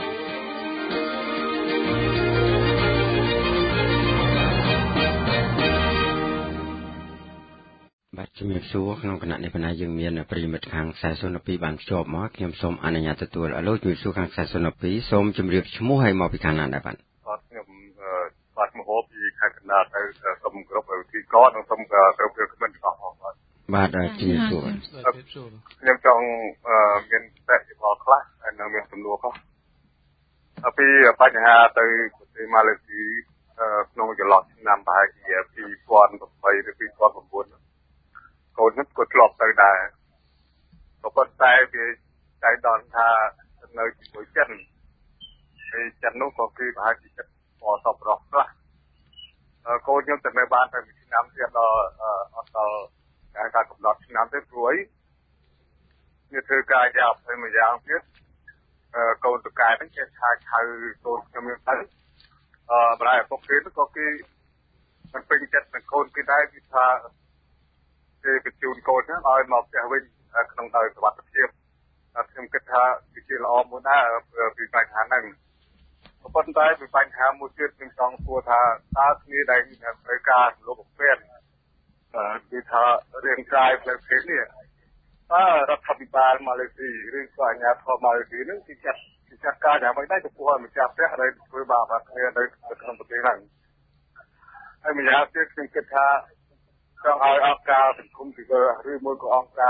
បាទជំរាបសួរក្នុងគណៈនេះបណ្ណាយើងមានប្រិយមិត្តខាង42បានភ្ជាប់មកខ្ញុំសូមអនុញ្ញាតទទួលឥឡូវជំរាបសួរខាង42សូមជម្រាបឈ្មោះហើយមកពីខាងណាដែរបាទខ្ញុំបាទមហោពីខេត្តកណ្ដាលទៅសូមគ្រប់វិធីកនិងសូមគ្រប់គ្មិនទាំងអស់បាទជំរាបសួរខ្ញុំចង់មានតែយោបល់ខ្លះហើយនៅមានសំណួរខ្លះពីបញ្ហាទៅប្រទេសម៉ាឡេស៊ីក្នុងចន្លោះឆ្នាំប្រហែលជា2008ឬ2009កូនខ្ញុំក៏ធ្លាប់ទៅដែរក៏ប៉ុន្តែវាចៃដន្យថានៅជាមួយចិនហើយចិននោះក៏គឺប្រហែលជាចិត្តពណ៌សប្បុរសខ្លះកូនខ្ញុំទៅនៅបានតែ1ឆ្នាំទៀតដល់អត់ដល់ការកំណត់ឆ្នាំទៀតព្រួយវាធ្វើការយ៉ាង21យ៉ាងទៀតកូនតកែហ្នឹងគេថាហៅកូនខ្ញុំទៅប្រហែលពុកគេក៏គេមិនពេញចិត្តនឹងកូនគេដែរគឺថាគេបញ្ជូនកូនហ្នឹងឲ្យមកផ្ទះវិញក្នុងដោយសុវត្ថិភាពខ្ញុំគិតថាវាជាល្អមួយដែរពីបញ្ហាហ្នឹងប៉ុន្តែពីបញ្ហាមួយទៀតខ្ញុំចង់សួរថាតើគ្នាដែលត្រូវការលោកបំពេញគឺថារាងកាយផ្លូវភេទនេះតើរដ្ឋាភិបាលម៉ាឡេស៊ីឬក៏អាជ្ញាធរម៉ាឡេស៊ីនឹងគេចាត់ការយ៉ាងម៉េចដែរចំពោះម្ចាស់ផ្ទះដែលធ្វើបាបគ្នានៅក្នុងប្រទេសហ្នឹងហើយម្យ៉ាងទៀតខ្ញុំគិតថាចង់ឲ្យអង្គការសង្គមស៊ីវិលឬមួយក៏អង្គការ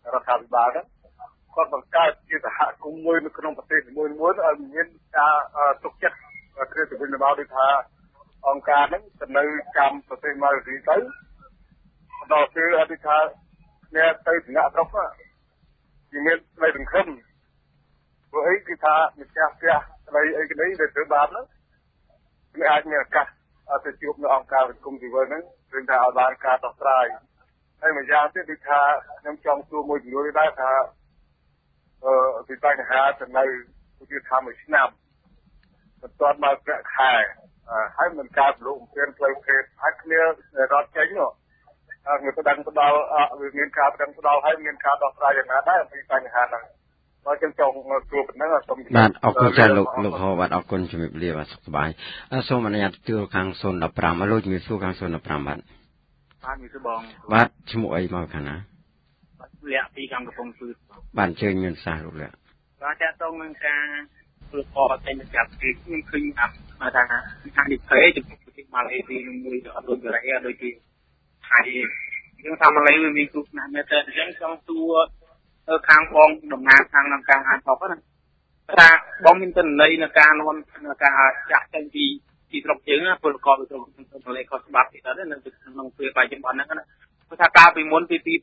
រដ្ឋាភិបាលហ្នឹងគាត់បង្កើតជាសហគមន៍មួយនៅក្នុងប្រទេសមួយៗឲ្យមានការទុកចិត្តគ្រាទៅវិញទៅមកដូចថាអង្គការហ្នឹងទៅនៅកម្មប្រទេសម៉ាឡេស៊ីទៅដល់ពេលដូចថាអ្នកទៅដំណាក់ស្រុកគឺមានផ្លូវសង្ឃឹមព្រោះអីគឺថាម្ចាស់ផ្ទះស្ដីអីក្តីដែលធ្វើបាបហ្នឹងវាអាចមានឱកាសទៅជួបនៅអង្គការសង្គមស៊ីវិលហ្នឹងព្រមទាំងឲ្យបានការដោះស្រាយហើយមួយយ៉ាងទៀតគឺថាខ្ញុំចង់សួរមួយចំនួនដែរថាពីបញ្ហាទៅនៅគឺថាមួយឆ្នាំបន្ទាប់មកប្រាក់ខែហើយមិនការប្រឡូកផ្សេងហើយគ្នារត់ចេញនោះវាប្តឹងផ្ដាល់វាមានការប្តឹងផ្ដាល់ហើយមានការដោះស្រាយយ៉ាងណាដែរពីបញ្ហាហ្នឹងបើខ្ញុំចង់សួរប៉ុណ្ណឹងសូមបាទអរគុណចាលោកហោបាទអរគុណជំរាបលាបាទសុខសប្បាយសូមអនុញ្ញាតជួលខាង015លោកជំរាបសួរខាង015បាទបាទមានសួរបងបាទឈ្មោះអីមកខាងណាបាទលាក់ពីខាងកំពង់ស្ពឺបាទអញ្ជើញមានសាសលោកលាក់បាទតាក់ទងនឹងការធ្វើកោតែម្ចាស់ទីខ្ញុំឃើញថាខាងនេះព្រៃចំពោះប្រទេសម៉ាឡេស៊ីនឹងមួយអត់ដូចកូរ៉េអត់ដូចទីថៃយើងថាម៉ាឡេវាមានគ្រោះថ្នាក់មែនតើអញ្ចឹងចង់សួរខាងបងដំណើរខាងនឹងការអានបណាថាបងមានទិន្នន័យនៅការនាំការចាក់ចេញពីស្រុកយើងពលករទៅម៉ាឡេខុសច្បាប់ទៀតដែរនៅក្នុងពេលបច្ចុប្បន្នហ្នឹងណាព្រោះថាកាលពីមុនពី2007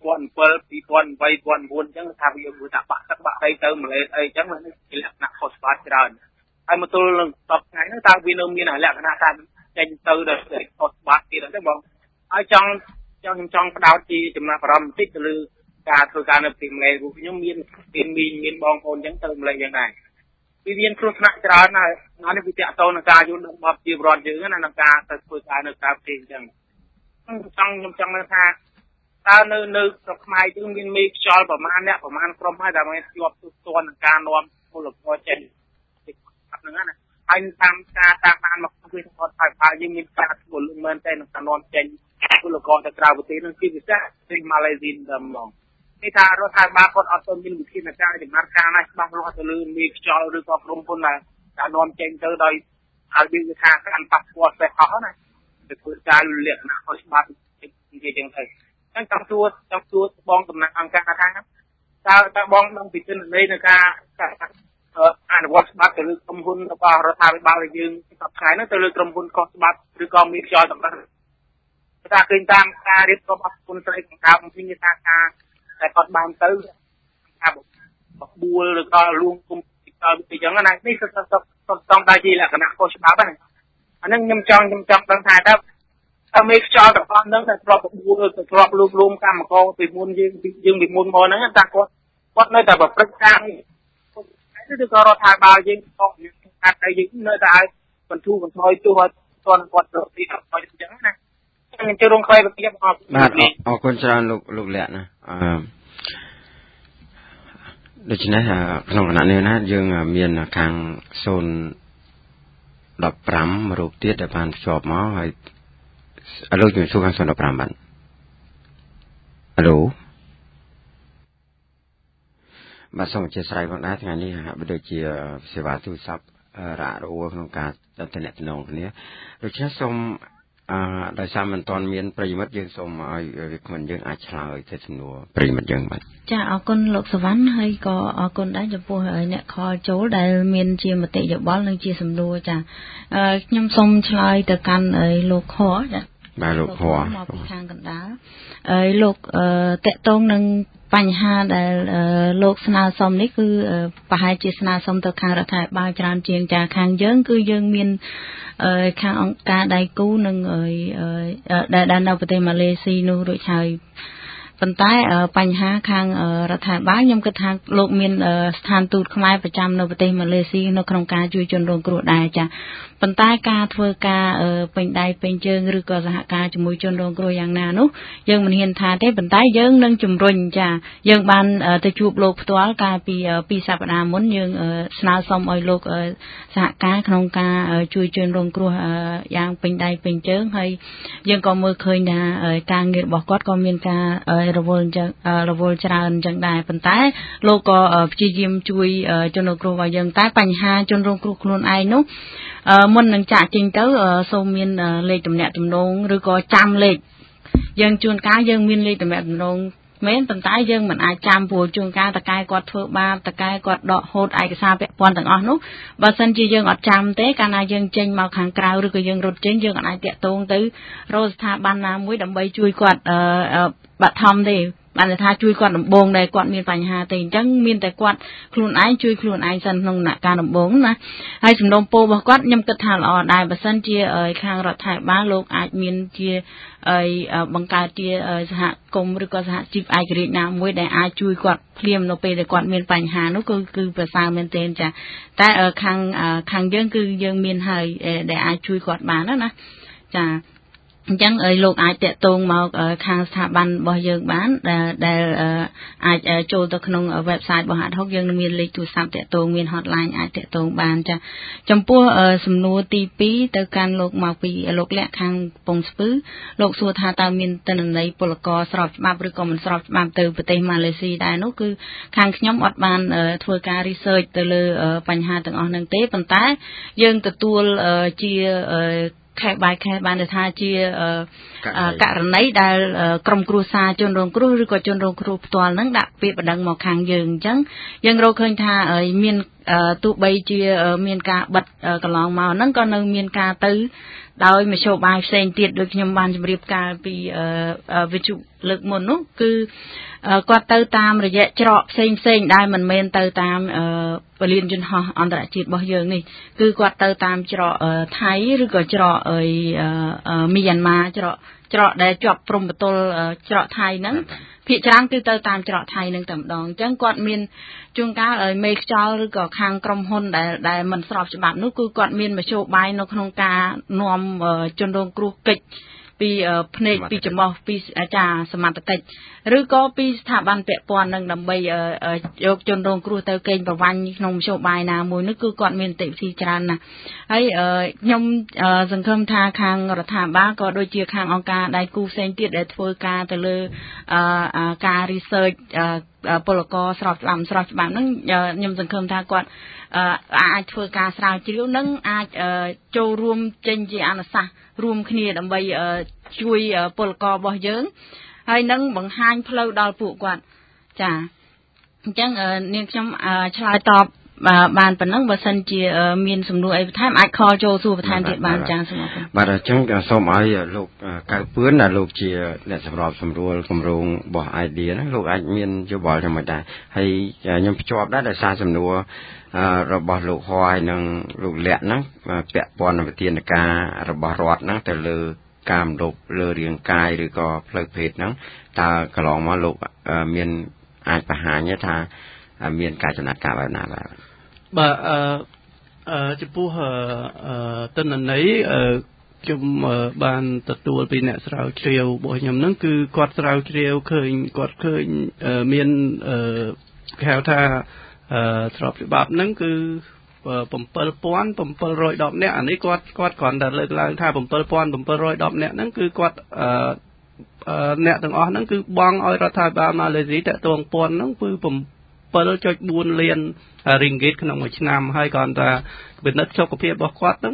2008 2009អញ្ចឹងថាវាគឺថាបាក់ទឹកបាក់ដីទៅម៉ាឡេអីអញ្ចឹងវាជាលក្ខណៈខុសច្បាប់ច្រើនហើយមកទល់នឹង10ថ្ងៃហ្នឹងតើវានៅមានលក្ខណៈថាចេញទៅដល់ខុសច្បាប់ទៀតទេបងហើយខ្ញុំចង់ផ្ដោតជាចំណាប់អារម្មណ៍បន្តិចទៅលើការធ្វើការនៅទីម៉ាឡេពួកខ្ញុំមានបងប្អូនអញ្ចឹងទៅម៉ាឡេយ៉ាងដែរវាមានគ្រោះថ្នាក់ច្រើនហើយនេះវាតាក់ទងនឹងការយល់ដឹងរបស់ប្រជាពលរដ្ឋយើងណានឹងការទៅធ្វើការនៅក្រៅប្រទេសអញ្ចឹងខ្ញុំចង់ថាតើនៅស្រុកខ្មែរយើងមានមេខ្យល់ប្រមាណអ្នកប្រមាណក្រុមហើយដែលមានជាប់ទស្សននឹងការនាំពលករចេញហ្នឹងណាហើយតាមបានមកគឺគាត់ថាយើងមានការធ្វើលំមែនតែនឹងការនាំចេញពលករទៅក្រៅប្រទេសនឹងជាពិសេសពីម៉ាឡេស៊ីដល់ហ្មងនេះថារដ្ឋាភិបាលគាត់អត់ទាន់មានវិធានការចំណាត់ការណាច្បាស់លាស់ទៅលើមេខ្យល់ឬក៏ក្រុមហ៊ុនណាការនាំចេញទៅដោយហើយយើងថាការប៉ះពាល់ផ្សេងអស់ណាទៅធ្វើការលក្ខណៈខុសច្បាប់និយាយចឹងទៅអញ្ចឹងចង់សួរបងតំណាក់អង្គការថាតើបងដឹងពីទិន្នន័យនៃការអនុវត្តច្បាប់ទៅលើក្រុមហ៊ុនរបស់រដ្ឋាភិបាលយើងសប្តាហ៍នេះទៅលើក្រុមហ៊ុនខុសច្បាប់ឬក៏មេខ្យល់ទាំងនោះថាឃើញតាមការរៀបរាប់របស់គុណស្រីខាងដើមពីថាការតែគាត់បានទៅថាបបួលឬក៏លួងគុំពីតើអញ្ចឹងណានេះគឺសំតែជាលក្ខណៈខុសច្បាប់ហ្នឹងអាហ្នឹងខ្ញុំចង់ដឹងថាតើមេខ្យល់ទាំងអស់ហ្នឹងតែធ្លាប់បបួលទៅធ្លាប់លួងកម្មករពីមុនយើងពីមុនមកហ្នឹងតែគាត់នៅតែប្រព្រឹត្តការនេះគឺក៏រដ្ឋាភិបាលយើងក៏មានការតែយើងនៅតែឲ្យបន្ធូរបន្ថយទោះឲ្យគាត់ទៅទីអត់អញ្ចឹងណាខ្ញុំចូលរងខ្លីបន្តិចបាទអរគុណច្រើនលោកលក្ខណាដូច្នេះក្នុងគណៈនេះណាយើងមានខាង015រូបទៀតដែលបានភ្ជាប់មកហើយលោកជំនួយខាង015បាទអាឡូបាទសូមអធិស្ឋានផងដែរថ្ងៃនេះហាក់បីដូចជាសេវាទូរស័ព្ទរអាក់រអួលក្នុងការតំណែងគ្នាដូច្នេះសូមដោយសារមិនទាន់មានប្រិយមិត្តយើងសូមឲ្យវាគ្មិនយើងអាចឆ្លើយទៅសំណួរប្រិយមិត្តយើងបាទចាអរគុណលោកសវណ្ណហើយក៏អរគុណដែរចំពោះអ្នកខលចូលដែលមានជាមតិយោបល់និងជាសំណួរចាខ្ញុំសូមឆ្លើយទៅកាន់លោកខចាបាទលោកខមកពីខាងកណ្ដាលលោកតកតងនឹងបញ្ហាដែលលោកស្នើសុំនេះគឺប្រហែលជាស្នើសុំទៅខាងរដ្ឋាភិបាលច្រើនជាងចាខាងយើងគឺយើងមានខាងអង្គការដៃគូនឹងដែលនៅប្រទេសម៉ាឡេស៊ីនោះរួចហើយប៉ុន្តែបញ្ហាខាងរដ្ឋាភិបាលខ្ញុំគិតថាលោកមានស្ថានទូតខ្មែរប្រចាំនៅប្រទេសម៉ាឡេស៊ីនៅក្នុងការជួយជនរងគ្រោះដែរចាប៉ុន្តែការធ្វើការពេញដៃពេញជើងឬក៏សហការជាមួយជនរងគ្រោះយ៉ាងណានោះយើងមិនហ៊ានថាទេប៉ុន្តែយើងនឹងជំរុញចាយើងបានទៅជួបលោកផ្ទាល់កាលពី2សប្តាហ៍មុនយើងស្នើសុំឲ្យលោកសហការក្នុងការជួយជនរងគ្រោះយ៉ាងពេញដៃពេញជើងហើយយើងក៏មើលឃើញថាការងាររបស់គាត់ក៏មានការរវល់ច្រើនអញ្ចឹងដែរប៉ុន្តែលោកក៏ព្យាយាមជួយជនរងគ្រោះរបស់យើងតែបញ្ហាជនរងគ្រោះខ្លួនឯងនោះមុននឹងចាក់ចេញទៅសូមមានលេខទំនាក់ទំនងឬក៏ចាំលេខយើងជួនកាលយើងមានលេខទំនាក់ទំនងមែនប៉ុន្តែយើងមិនអាចចាំព្រោះជួនកាលតកែគាត់ធ្វើបាបតកែគាត់ដកហូតឯកសារពាក់ព័ន្ធទាំងអស់នោះបើសិនជាយើងអត់ចាំទេកាលណាយើងចេញមកខាងក្រៅឬក៏យើងរត់ចេញយើងអាចតាក់ទងទៅរកស្ថាប័នណាមួយដើម្បីជួយគាត់បឋមទេបានថាជួយគាត់ដំបងដែលគាត់មានបញ្ហាទេអញ្ចឹងមានតែគាត់ខ្លួនឯងជួយខ្លួនឯងសិនក្នុងដំណាក់កាលដំបងណាហើយសំណូមពររបស់គាត់ខ្ញុំគិតថាល្អដែរបើសិនជាខាងរដ្ឋាភិបាលលោកអាចមានជាបង្កើតជាសហគមន៍ឬក៏សហជីពឯករាជ្យណាមួយដែលអាចជួយគាត់ភ្លាមនៅពេលដែលគាត់មានបញ្ហានោះគឺប្រសើរមែនទែនចាតែខាងយើងគឺយើងមានហើយដែលអាចជួយគាត់បានណាចាអញ្ចឹងលោកអាចតាក់ទងមកខាងស្ថាប័នរបស់យើងបានដែលអាចចូលទៅក្នុង website របស់អាត់ហុកយើងមានលេខទូរស័ព្ទតាក់ទងមាន hotline អាចតាក់ទងបានចាចំពោះសំណួរទី2ទៅកាន់លោកមកពីលោកលក្ខខាងកំពង់ស្ពឺលោកសួរថាតើមានទិន្នន័យពលករស្របច្បាប់ឬក៏មិនស្របច្បាប់ទៅប្រទេសម៉ាឡេស៊ីដែរនោះគឺខាងខ្ញុំអត់បានធ្វើការ research ទៅលើបញ្ហាទាំងអស់ហ្នឹងទេប៉ុន្តែយើងទទួលជាខែបាយខែបានថាជាករណីដែលក្រុមគ្រួសារជនរងគ្រោះឬក៏ជនរងគ្រោះផ្ទាល់ហ្នឹងដាក់ពាក្យបណ្ដឹងមកខាងយើងអញ្ចឹងយើងរកឃើញថាមានទោះបីជាមានការបិទកន្លងមកហ្នឹងក៏នៅមានការទៅដោយមធ្យោបាយផ្សេងទៀតដូចខ្ញុំបានជម្រាបកាលពីវិទ្យុលើកមុននោះគឺគាត់ទៅតាមរយៈច្រកផ្សេងដែលមិនមែនទៅតាមពលានយន្តហោះអន្តរជាតិរបស់យើងនេះគឺគាត់ទៅតាមច្រកថៃឬក៏ច្រកមីយ៉ាន់ម៉ាច្រកដែលជាប់ព្រំប្រទល់ច្រកថៃហ្នឹងភាគច្រើនគឺទៅតាមច្រកថៃហ្នឹងតែម្ដងអញ្ចឹងគាត់មានជួនកាលមេខ្យល់ឬក៏ខាងក្រុមហ៊ុនដែលមិនស្របច្បាប់នោះគឺគាត់មានមធ្យោបាយនៅក្នុងការនាំជនរងគ្រោះកិច្ចពីភ្នែកពីចំោះពីអាចារ្យសមត្ថកិច្ចឬក៏ពីស្ថាប័នពាក់ព័ន្ធនឹងដើម្បីយកជនរងគ្រោះទៅកេងប្រវ័ញ្ចក្នុងមធ្យោបាយណាមួយនោះគឺគាត់មាននីតិវិធីច្រើនណាស់ហើយខ្ញុំសង្ឃឹមថាខាងរដ្ឋាភិបាលក៏ដូចជាខាងអង្គការដៃគូផ្សេងទៀតដែលធ្វើការទៅលើការ research ពលករស្របច្បាប់ហ្នឹងខ្ញុំសង្ឃឹមថាគាត់អាចធ្វើការស្រាវជ្រាវនិងអាចចូលរួមចេញជាអនុសាសន៍រួមគ្នាដើម្បីជួយពលកររបស់យើងហើយនឹងបង្ហាញផ្លូវដល់ពួកគាត់ចាអញ្ចឹងនាងខ្ញុំឆ្លើយតបបានប៉ុណ្ណឹងបើសិនជាមានសំណួរអីបន្ថែមអាចខលចូលសួរបន្ថែមទៀតបានចាសូមអរគុណបាទអញ្ចឹងសូមឲ្យលោកកៅពឿនដែលលោកជាអ្នកសម្របសម្រួលគម្រោងរបស់ idea ហ្នឹងលោកអាចមានយោបល់យ៉ាងម៉េចដែរហើយខ្ញុំភ្ជាប់ដែរដោយសារសំណួររបស់លោកហួយនិងលោកលក្ខហ្នឹងពាក់ព័ន្ធនឹងវិធានការរបស់រដ្ឋហ្នឹងទៅលើការរំលោភលើរាងកាយឬក៏ផ្លូវភេទហ្នឹងតើកន្លងមកលោកមានអាចបង្ហាញថាមានការចំណាត់ការបែបណាបាទចំពោះទិន្នន័យខ្ញុំបានទទួលពីអ្នកស្រាវជ្រាវរបស់ខ្ញុំហ្នឹងគឺគាត់ស្រាវជ្រាវឃើញមានគេហៅថាស្របច្បាប់ហ្នឹងគឺ7,710 នាក់អានេះគាត់គ្រាន់តែលើកឡើងថា 7,710 នាក់ហ្នឹងគឺគាត់អ្នកទាំងអស់ហ្នឹងគឺបង់ឲ្យរដ្ឋាភិបាលម៉ាឡេស៊ីតាក់ទងពន្ធហ្នឹងគឺ 7.4 លានរីងហ្គីតក្នុងមួយឆ្នាំហើយគ្រាន់តែពិនិត្យសុខភាពរបស់គាត់ហ្នឹង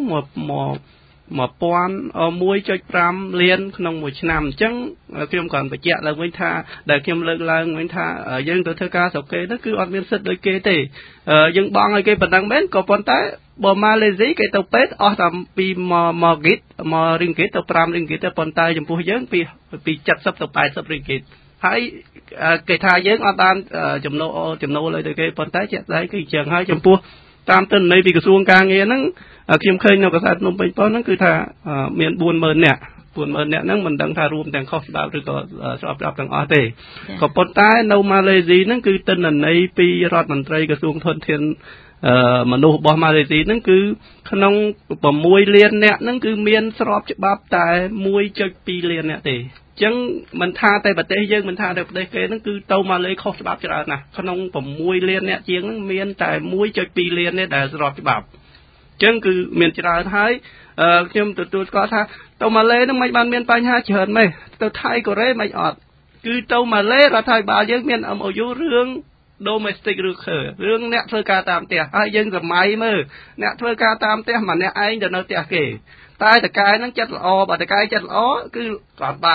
1.5 លានក្នុងមួយឆ្នាំអញ្ចឹងខ្ញុំគ្រាន់បញ្ជាក់ឡើងវិញថាដែលខ្ញុំលើកឡើងវិញថាយើងទៅធ្វើការស្រុកគេហ្នឹងគឺអត់មានសិទ្ធិដូចគេទេយើងបង់ឲ្យគេប៉ុណ្ណឹងមែនក៏ប៉ុន្តែបើម៉ាឡេស៊ីគេទៅពេទ្យអស់តែពី1 រីងហ្គីតទៅ5 រីងហ្គីតទៅប៉ុន្តែចំពោះយើងពី70ទៅ80 រីងហ្គីតហើយគេថាយើងអត់បានចំណូលឲ្យទៅគេប៉ុន្តែជាក់ស្ដែងគឺអញ្ចឹងហើយចំពោះតាមទិន្នន័យពីក្រសួងការងារហ្នឹងខ្ញុំឃើញនៅកាសែតភ្នំពេញប៉ុណ្ណឹងគឺថាមាន 40,000 នាក់ហ្នឹងមិនដឹងថារួមទាំងខុសច្បាប់ឬក៏ស្របច្បាប់ទាំងអស់ទេក៏ប៉ុន្តែនៅម៉ាឡេស៊ីហ្នឹងគឺទិន្នន័យពីរដ្ឋមន្ត្រីក្រសួងធនធានមនុស្សរបស់ម៉ាឡេស៊ីហ្នឹងគឺក្នុង6 លាននាក់ហ្នឹងគឺមានស្របច្បាប់តែ 1.2 លាននាក់ទេអញ្ចឹងមិនថាតែប្រទេសយើងមិនថាតែប្រទេសគេហ្នឹងគឺទៅម៉ាឡេខុសច្បាប់ច្រើនណាស់ក្នុង6 លាននាក់ជាងហ្នឹងមានតែ 1.2 លាននេះដែលស្របច្បាប់អញ្ចឹងគឺមានច្រើនហើយខ្ញុំទទួលស្គាល់ថាទៅម៉ាឡេហ្នឹងមិនបានមានបញ្ហាច្រើនម៉េចទៅថៃកូរ៉េមិនអត់គឺទៅម៉ាឡេរដ្ឋាភិបាលយើងមាន MOU រឿង domestic រឿងអ្នកធ្វើការតាមផ្ទះហើយយើងសម័យមើលអ្នកធ្វើការតាមផ្ទះម្នាក់ឯងទៅនៅផ្ទះគេតែតកែហ្នឹងចិត្តល្អបើតកែចិត្តល្អគឺគាត់បើ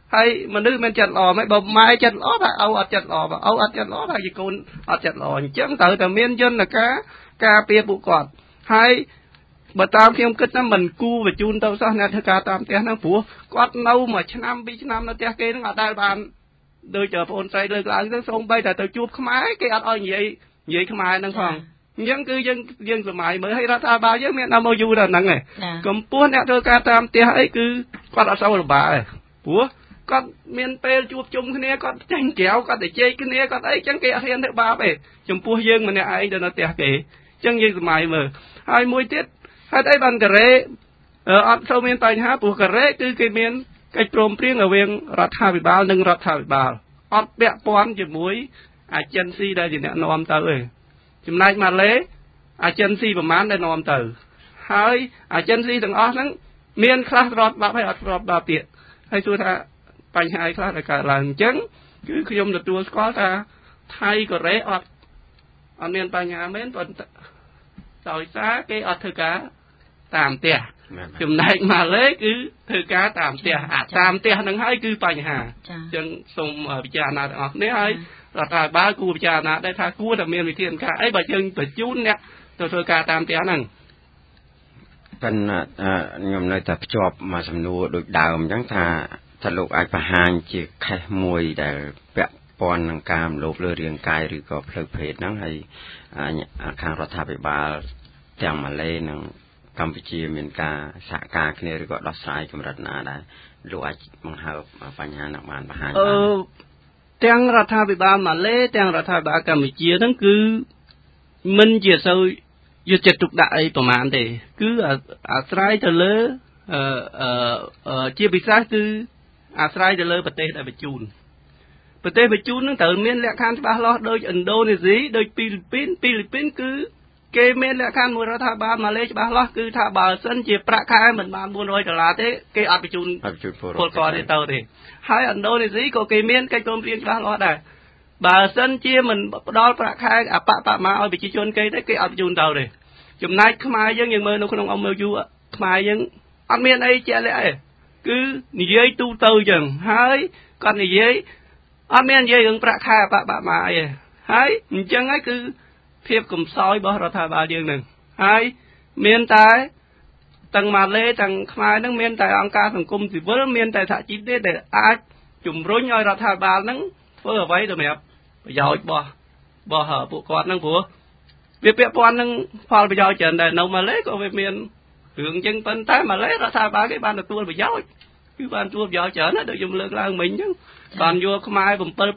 ហើយមនុស្សមិនចិត្តល្អមិនបើម៉ែចិត្តល្អថាអត់ចិត្តល្អអត់ចិត្តល្អថាជាកូនអត់ចិត្តល្អអញ្ចឹងត្រូវតែមានយន្តការការពារពួកគាត់ហើយបើតាមខ្ញុំគិតថាមិនគូបញ្ជូនទៅសោះអ្នកធ្វើការតាមផ្ទះហ្នឹងព្រោះគាត់នៅមួយឆ្នាំ2ឆ្នាំនៅផ្ទះគេហ្នឹងអត់ដែលបានដូចបងអូនស្រីលើកឡើងទៅសូម្បីតែទៅជួបខ្មែរគេអត់ឲ្យនិយាយខ្មែរហ្នឹងផងអញ្ចឹងគឺយើងសម័យមើលឲ្យរដ្ឋាភិបាលយើងមាន MOU ដល់ហ្នឹងឯងកំពុះអ្នកធ្វើការតាមផ្ទះអីគឺគាត់អត់សូវលំបាកទេព្រោះគាត់មានពេលជួបជុំគ្នាគាត់ចេញក្រៅគាត់ទៅជែកគ្នាគាត់អីអញ្ចឹងគេអត់ហ៊ានធ្វើបាបទេចំពោះយើងម្នាក់ឯងទៅនៅផ្ទះគេអញ្ចឹងយើងសម័យមើលហើយមួយទៀតហេតុអីបានកូរ៉េអត់សូវមានបញ្ហាព្រោះកូរ៉េគឺគេមានកិច្ចព្រមព្រៀងរវាងរដ្ឋាភិបាលនិងរដ្ឋាភិបាលអត់ពាក់ព័ន្ធជាមួយ agency ដែលជាអ្នកនាំទៅទេចំណែកម៉ាឡេ agency ប្រមាណដែលនាំទៅហើយ agency ទាំងអស់ហ្នឹងមានខ្លះស្របច្បាប់ហើយអត់ស្របច្បាប់ទៀតហើយសួរថាបញ្ហាខ្លះដែលកើតឡើងអញ្ចឹងគឺខ្ញុំទទួលស្គាល់ថាថៃកូរ៉េអត់មានបញ្ហាមែនប៉ុន្តែដោយសារគេអត់ធ្វើការតាមផ្ទះចំណែកម៉ាឡេគឺធ្វើការតាមផ្ទះតាមផ្ទះហ្នឹងហើយគឺបញ្ហាអញ្ចឹងសូមពិចារណាទាំងអស់គ្នាហើយរដ្ឋាភិបាលគួរពិចារណាដែរថាគួរតែមានវិធានការអីបើយើងបញ្ជូនអ្នកទៅធ្វើការតាមផ្ទះហ្នឹងប៉ុន្តែខ្ញុំនៅតែភ្ជាប់មកសំណួរដូចដើមអញ្ចឹងថាលោកអាចបង្ហាញជាខេសមួយដែលពាក់ព័ន្ធនឹងការរំលោភលើរាងកាយឬក៏ផ្លូវភេទហ្នឹងហើយខាងរដ្ឋាភិបាលទាំងម៉ាឡេនិងកម្ពុជាមានការសហការគ្នាឬក៏ដោះស្រាយកម្រិតណាដែរលោកអាចបង្ហើបបញ្ហានឹងបានបង្ហាញបានទាំងរដ្ឋាភិបាលម៉ាឡេទាំងរដ្ឋាភិបាលកម្ពុជាហ្នឹងគឺមិនជាសូវយកចិត្តទុកដាក់អីប្រហែលទេគឺអាស្រ័យទៅលើជាពិសេសគឺអាស្រ័យទៅលើប្រទេសដែលបញ្ជូនហ្នឹងត្រូវមានលក្ខខណ្ឌច្បាស់លាស់ដូចឥណ្ឌូនេស៊ីដូចពីលីពីនគឺគេមានលក្ខខណ្ឌមួយរដ្ឋាភិបាលម៉ាឡេច្បាស់លាស់គឺថាបើសិនជាប្រាក់ខែមិនបាន$400ទេគេអត់បញ្ជូនពលករទេទៅទេហើយឥណ្ឌូនេស៊ីក៏គេមានកិច្ចព្រមព្រៀងច្បាស់លាស់ដែរបើសិនជាមិនផ្ដល់ប្រាក់ខែអបបមាឲ្យប្រជាជនគេទេគេអត់បញ្ជូនទៅទេចំណែកខ្មែរយើងមើលនៅក្នុងMOUខ្មែរយើងអត់មានអីជាក់លាក់ទេគឺនិយាយទូទៅអញ្ចឹងហើយគាត់និយាយអត់មាននិយាយរឿងប្រាក់ខែអបបមាអីទេហើយអញ្ចឹងហើយគឺភាពកំសោយរបស់រដ្ឋាភិបាលយើងនឹងហើយមានតែទាំងម៉ាឡេទាំងខ្មែរនឹងមានតែអង្គការសង្គមស៊ីវិលមានតែសហជីពទេដែលអាចជំរុញឲ្យរដ្ឋាភិបាលនឹងធ្វើអ្វីសម្រាប់ប្រយោជន៍របស់ពួកគាត់នឹងព្រោះវាពាក់ព័ន្ធនឹងផលប្រយោជន៍ច្រើនដែរនៅម៉ាឡេក៏វាមានរឿងអញ្ចឹងប៉ុន្តែម៉ាឡេរដ្ឋាភិបាលគេបានទទួលប្រយោជន៍គឺបានទទួលប្រយោជន៍ច្រើនណាស់ដូចខ្ញុំលើកឡើងមិញអញ្ចឹងបានយកខ្មែរ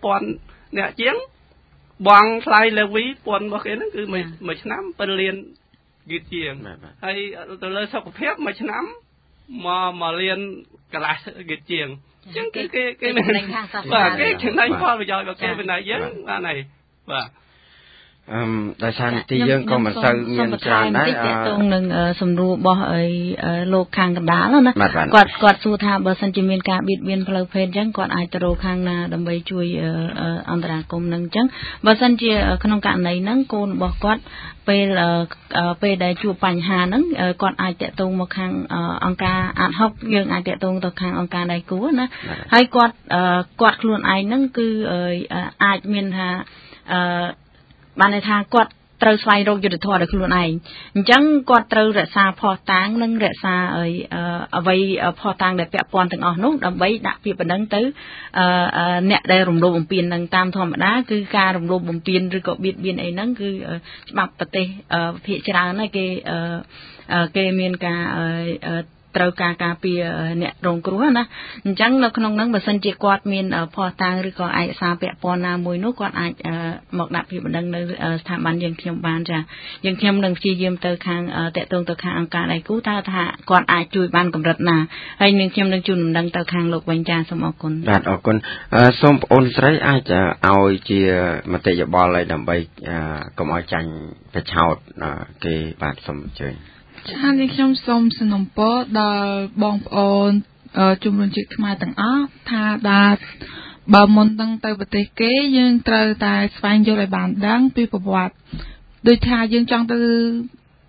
7,000អ្នកជាងបងថ្លៃលេវីពន្ធរបស់គេហ្នឹងគឺមួយឆ្នាំ7លានយឺតជាងហើយទៅលើសុខភាពមួយឆ្នាំមកលានកន្លះយឺតជាងអញ្ចឹងគឺគេមានបាទគេចំណេញផលប្រយោជន៍របស់គេពីណាយើងបានហើយបាទដោយសារនីតិយើងក៏មិនសូវមានច្រើនដែរតើតងនឹងសំណួររបស់លោកខាងកណ្ដាលណាគាត់សួរថាបើសិនជាមានការបៀតបៀនផ្លូវភេទអញ្ចឹងគាត់អាចទៅរកខាងណាដើម្បីជួយអន្តរាគមន៍នឹងអញ្ចឹងបើសិនជាក្នុងករណីហ្នឹងកូនរបស់គាត់ពេលដែលជួបបញ្ហាហ្នឹងគាត់អាចតាក់ទងមកខាងអង្គការអាត់ហុកយើងអាចតាក់ទងទៅខាងអង្គការដៃគូណាហើយគាត់ខ្លួនឯងហ្នឹងគឺអាចមានថាបានន័យថាគាត់ត្រូវស្វែងរកយុទ្ធធម៌ដោយខ្លួនឯងអញ្ចឹងគាត់ត្រូវរក្សាភស្តុតាងនិងរក្សាអ្វីភស្តុតាងដែលពាក់ព័ន្ធទាំងអស់នោះដើម្បីដាក់ពាក្យបណ្ដឹងទៅអ្នកដែលរំលោភបំពាននឹងតាមធម្មតាគឺការរំលោភបំពានឬក៏បៀតបៀនអីហ្នឹងគឺច្បាប់ប្រទេសភាគច្រើនហើយគេមានការត្រូវការពារអ្នករងគ្រោះណាអញ្ចឹងនៅក្នុងហ្នឹងបើសិនជាគាត់មានភស្តុតាងឬក៏ឯកសារពាក់ព័ន្ធណាមួយនោះគាត់អាចមកដាក់ពាក្យបណ្ដឹងនៅស្ថាប័នយើងខ្ញុំបានចាយើងខ្ញុំនឹងព្យាយាមទៅខាងតាក់ទងទៅខាងអង្គការដៃគូតើថាគាត់អាចជួយបានកម្រិតណាហើយនឹងខ្ញុំនឹងជូនដំណឹងទៅខាងលោកវិញចាសូមអរគុណបាទអរគុណសូមបងអូនស្រីអាចឲ្យជាមតិយោបល់ឲ្យដើម្បីកុំឲ្យចាញ់ប្រឆោតគេបាទសូមអញ្ជើញចា៎នេះខ្ញុំសូមសំណូមពរដល់បងប្អូនជំនុំជាតិខ្មែរទាំងអស់ថាបើមុននឹងទៅប្រទេសគេយើងត្រូវតែស្វែងយល់ឲ្យបានដឹងពីប្រវត្តិដូចថាយើងចង់ទៅ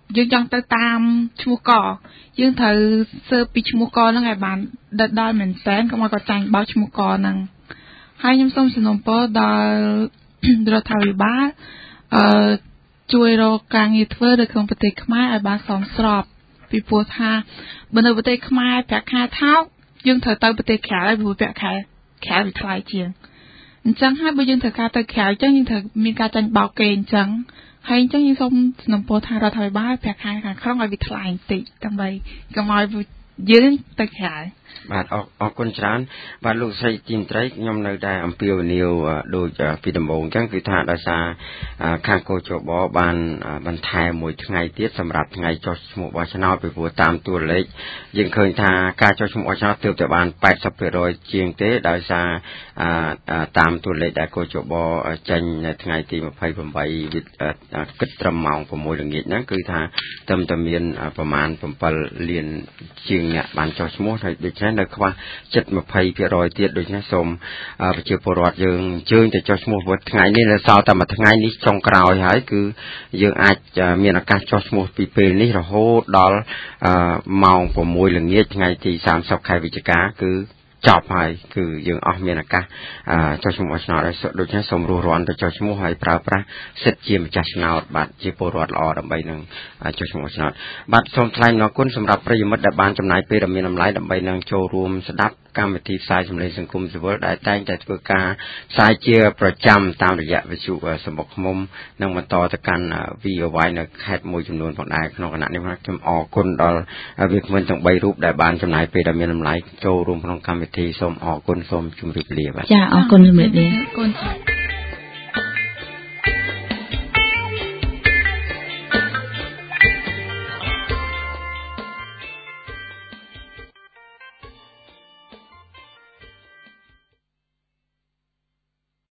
យើងចង់ទៅតាមឈ្មោះកយើងត្រូវសើពីឈ្មោះកហ្នឹងឲ្យបានដល់មែនតើកុំឲ្យគាត់ចាញ់បោកឈ្មោះកហ្នឹងហើយខ្ញុំសូមសំណូមពរដល់រដ្ឋាភិបាលជួយរកការងារធ្វើនៅក្នុងប្រទេសខ្មែរឲ្យបានសមស្របពីព្រោះថាបើនៅប្រទេសខ្មែរប្រាក់ខែថោកយើងត្រូវទៅប្រទេសក្រៅហើយព្រោះប្រាក់ខែក្រៅវាថ្លៃជាងអញ្ចឹងហើយបើយើងត្រូវការទៅក្រៅអញ្ចឹងយើងត្រូវមានការចាញ់បោកគេអញ្ចឹងហើយអញ្ចឹងយើងសូមសំណូមពរថារដ្ឋាភិបាលប្រាក់ខែខាងក្នុងឲ្យវាថ្លៃបន្តិចដើម្បីកុំឲ្យយើងទៅក្រៅបាទអរគុណច្រើនបាទលោកស្រីជីមត្រីខ្ញុំនៅតែអំពាវនាវដូចពីដំបូងអញ្ចឹងគឺថាដោយសារខាងកោជបបានបន្ថែមមួយថ្ងៃទៀតសម្រាប់ថ្ងៃចុះឈ្មោះបោះឆ្នោតពីព្រោះតាមតួលេខយើងឃើញថាការចុះឈ្មោះបោះឆ្នោតទើបតែបាន 80% ជាងទេដោយសារតាមតួលេខដែលកោជបចេញនៅថ្ងៃទី28គិតត្រឹមម៉ោង 6 ល្ងាចហ្នឹងគឺថាត្រឹមតែមានប្រមាណ 7 លានជាងអ្នកបានចុះឈ្មោះហើយដូច្នេះនៅខ្វះ 20% ទៀតដូច្នេះសូមប្រជាពលរដ្ឋយើងអញ្ជើញទៅចុះឈ្មោះវត្តថ្ងៃនេះនៅសល់តែមួយថ្ងៃនេះចុងក្រោយហើយគឺយើងអាចមានឱកាសចុះឈ្មោះពីពេលនេះរហូតដល់ម៉ោង 6 ល្ងាចថ្ងៃទី 30 ខែវិច្ឆិកាគឺចប់ហើយគឺយើងអស់មានឱកាសចុះឈ្មោះបោះឆ្នោតហើយដូច្នេះសូមរួសរាន់ទៅចុះឈ្មោះហើយប្រើប្រាស់សិទ្ធិជាម្ចាស់ឆ្នោតបាទជាពលរដ្ឋល្អដើម្បីនឹងចុះឈ្មោះបោះឆ្នោតបាទសូមថ្លែងអរគុណសម្រាប់ប្រិយមិត្តដែលបានចំណាយពេលដ៏មានតម្លៃដើម្បីនឹងចូលរួមស្ដាប់កម្មវិធីផ្សាយសម្លេងសង្គមស៊ីវិលដែលតែងតែធ្វើការផ្សាយជាប្រចាំតាមរយៈវិទ្យុសម្បុកឃ្មុំនិងបន្តទៅកាន់ VOY នៅខេត្តមួយចំនួនផងដែរក្នុងគណៈនេះខ្ញុំអរគុណដល់វាគ្មិនទាំង3រូបដែលបានចំណាយពេលដ៏មានតម្លៃចូលរួមក្នុងកម្មវិធីសូមអរគុណសូមជម្រាបលាបាទចាអរគុណជំរាបលា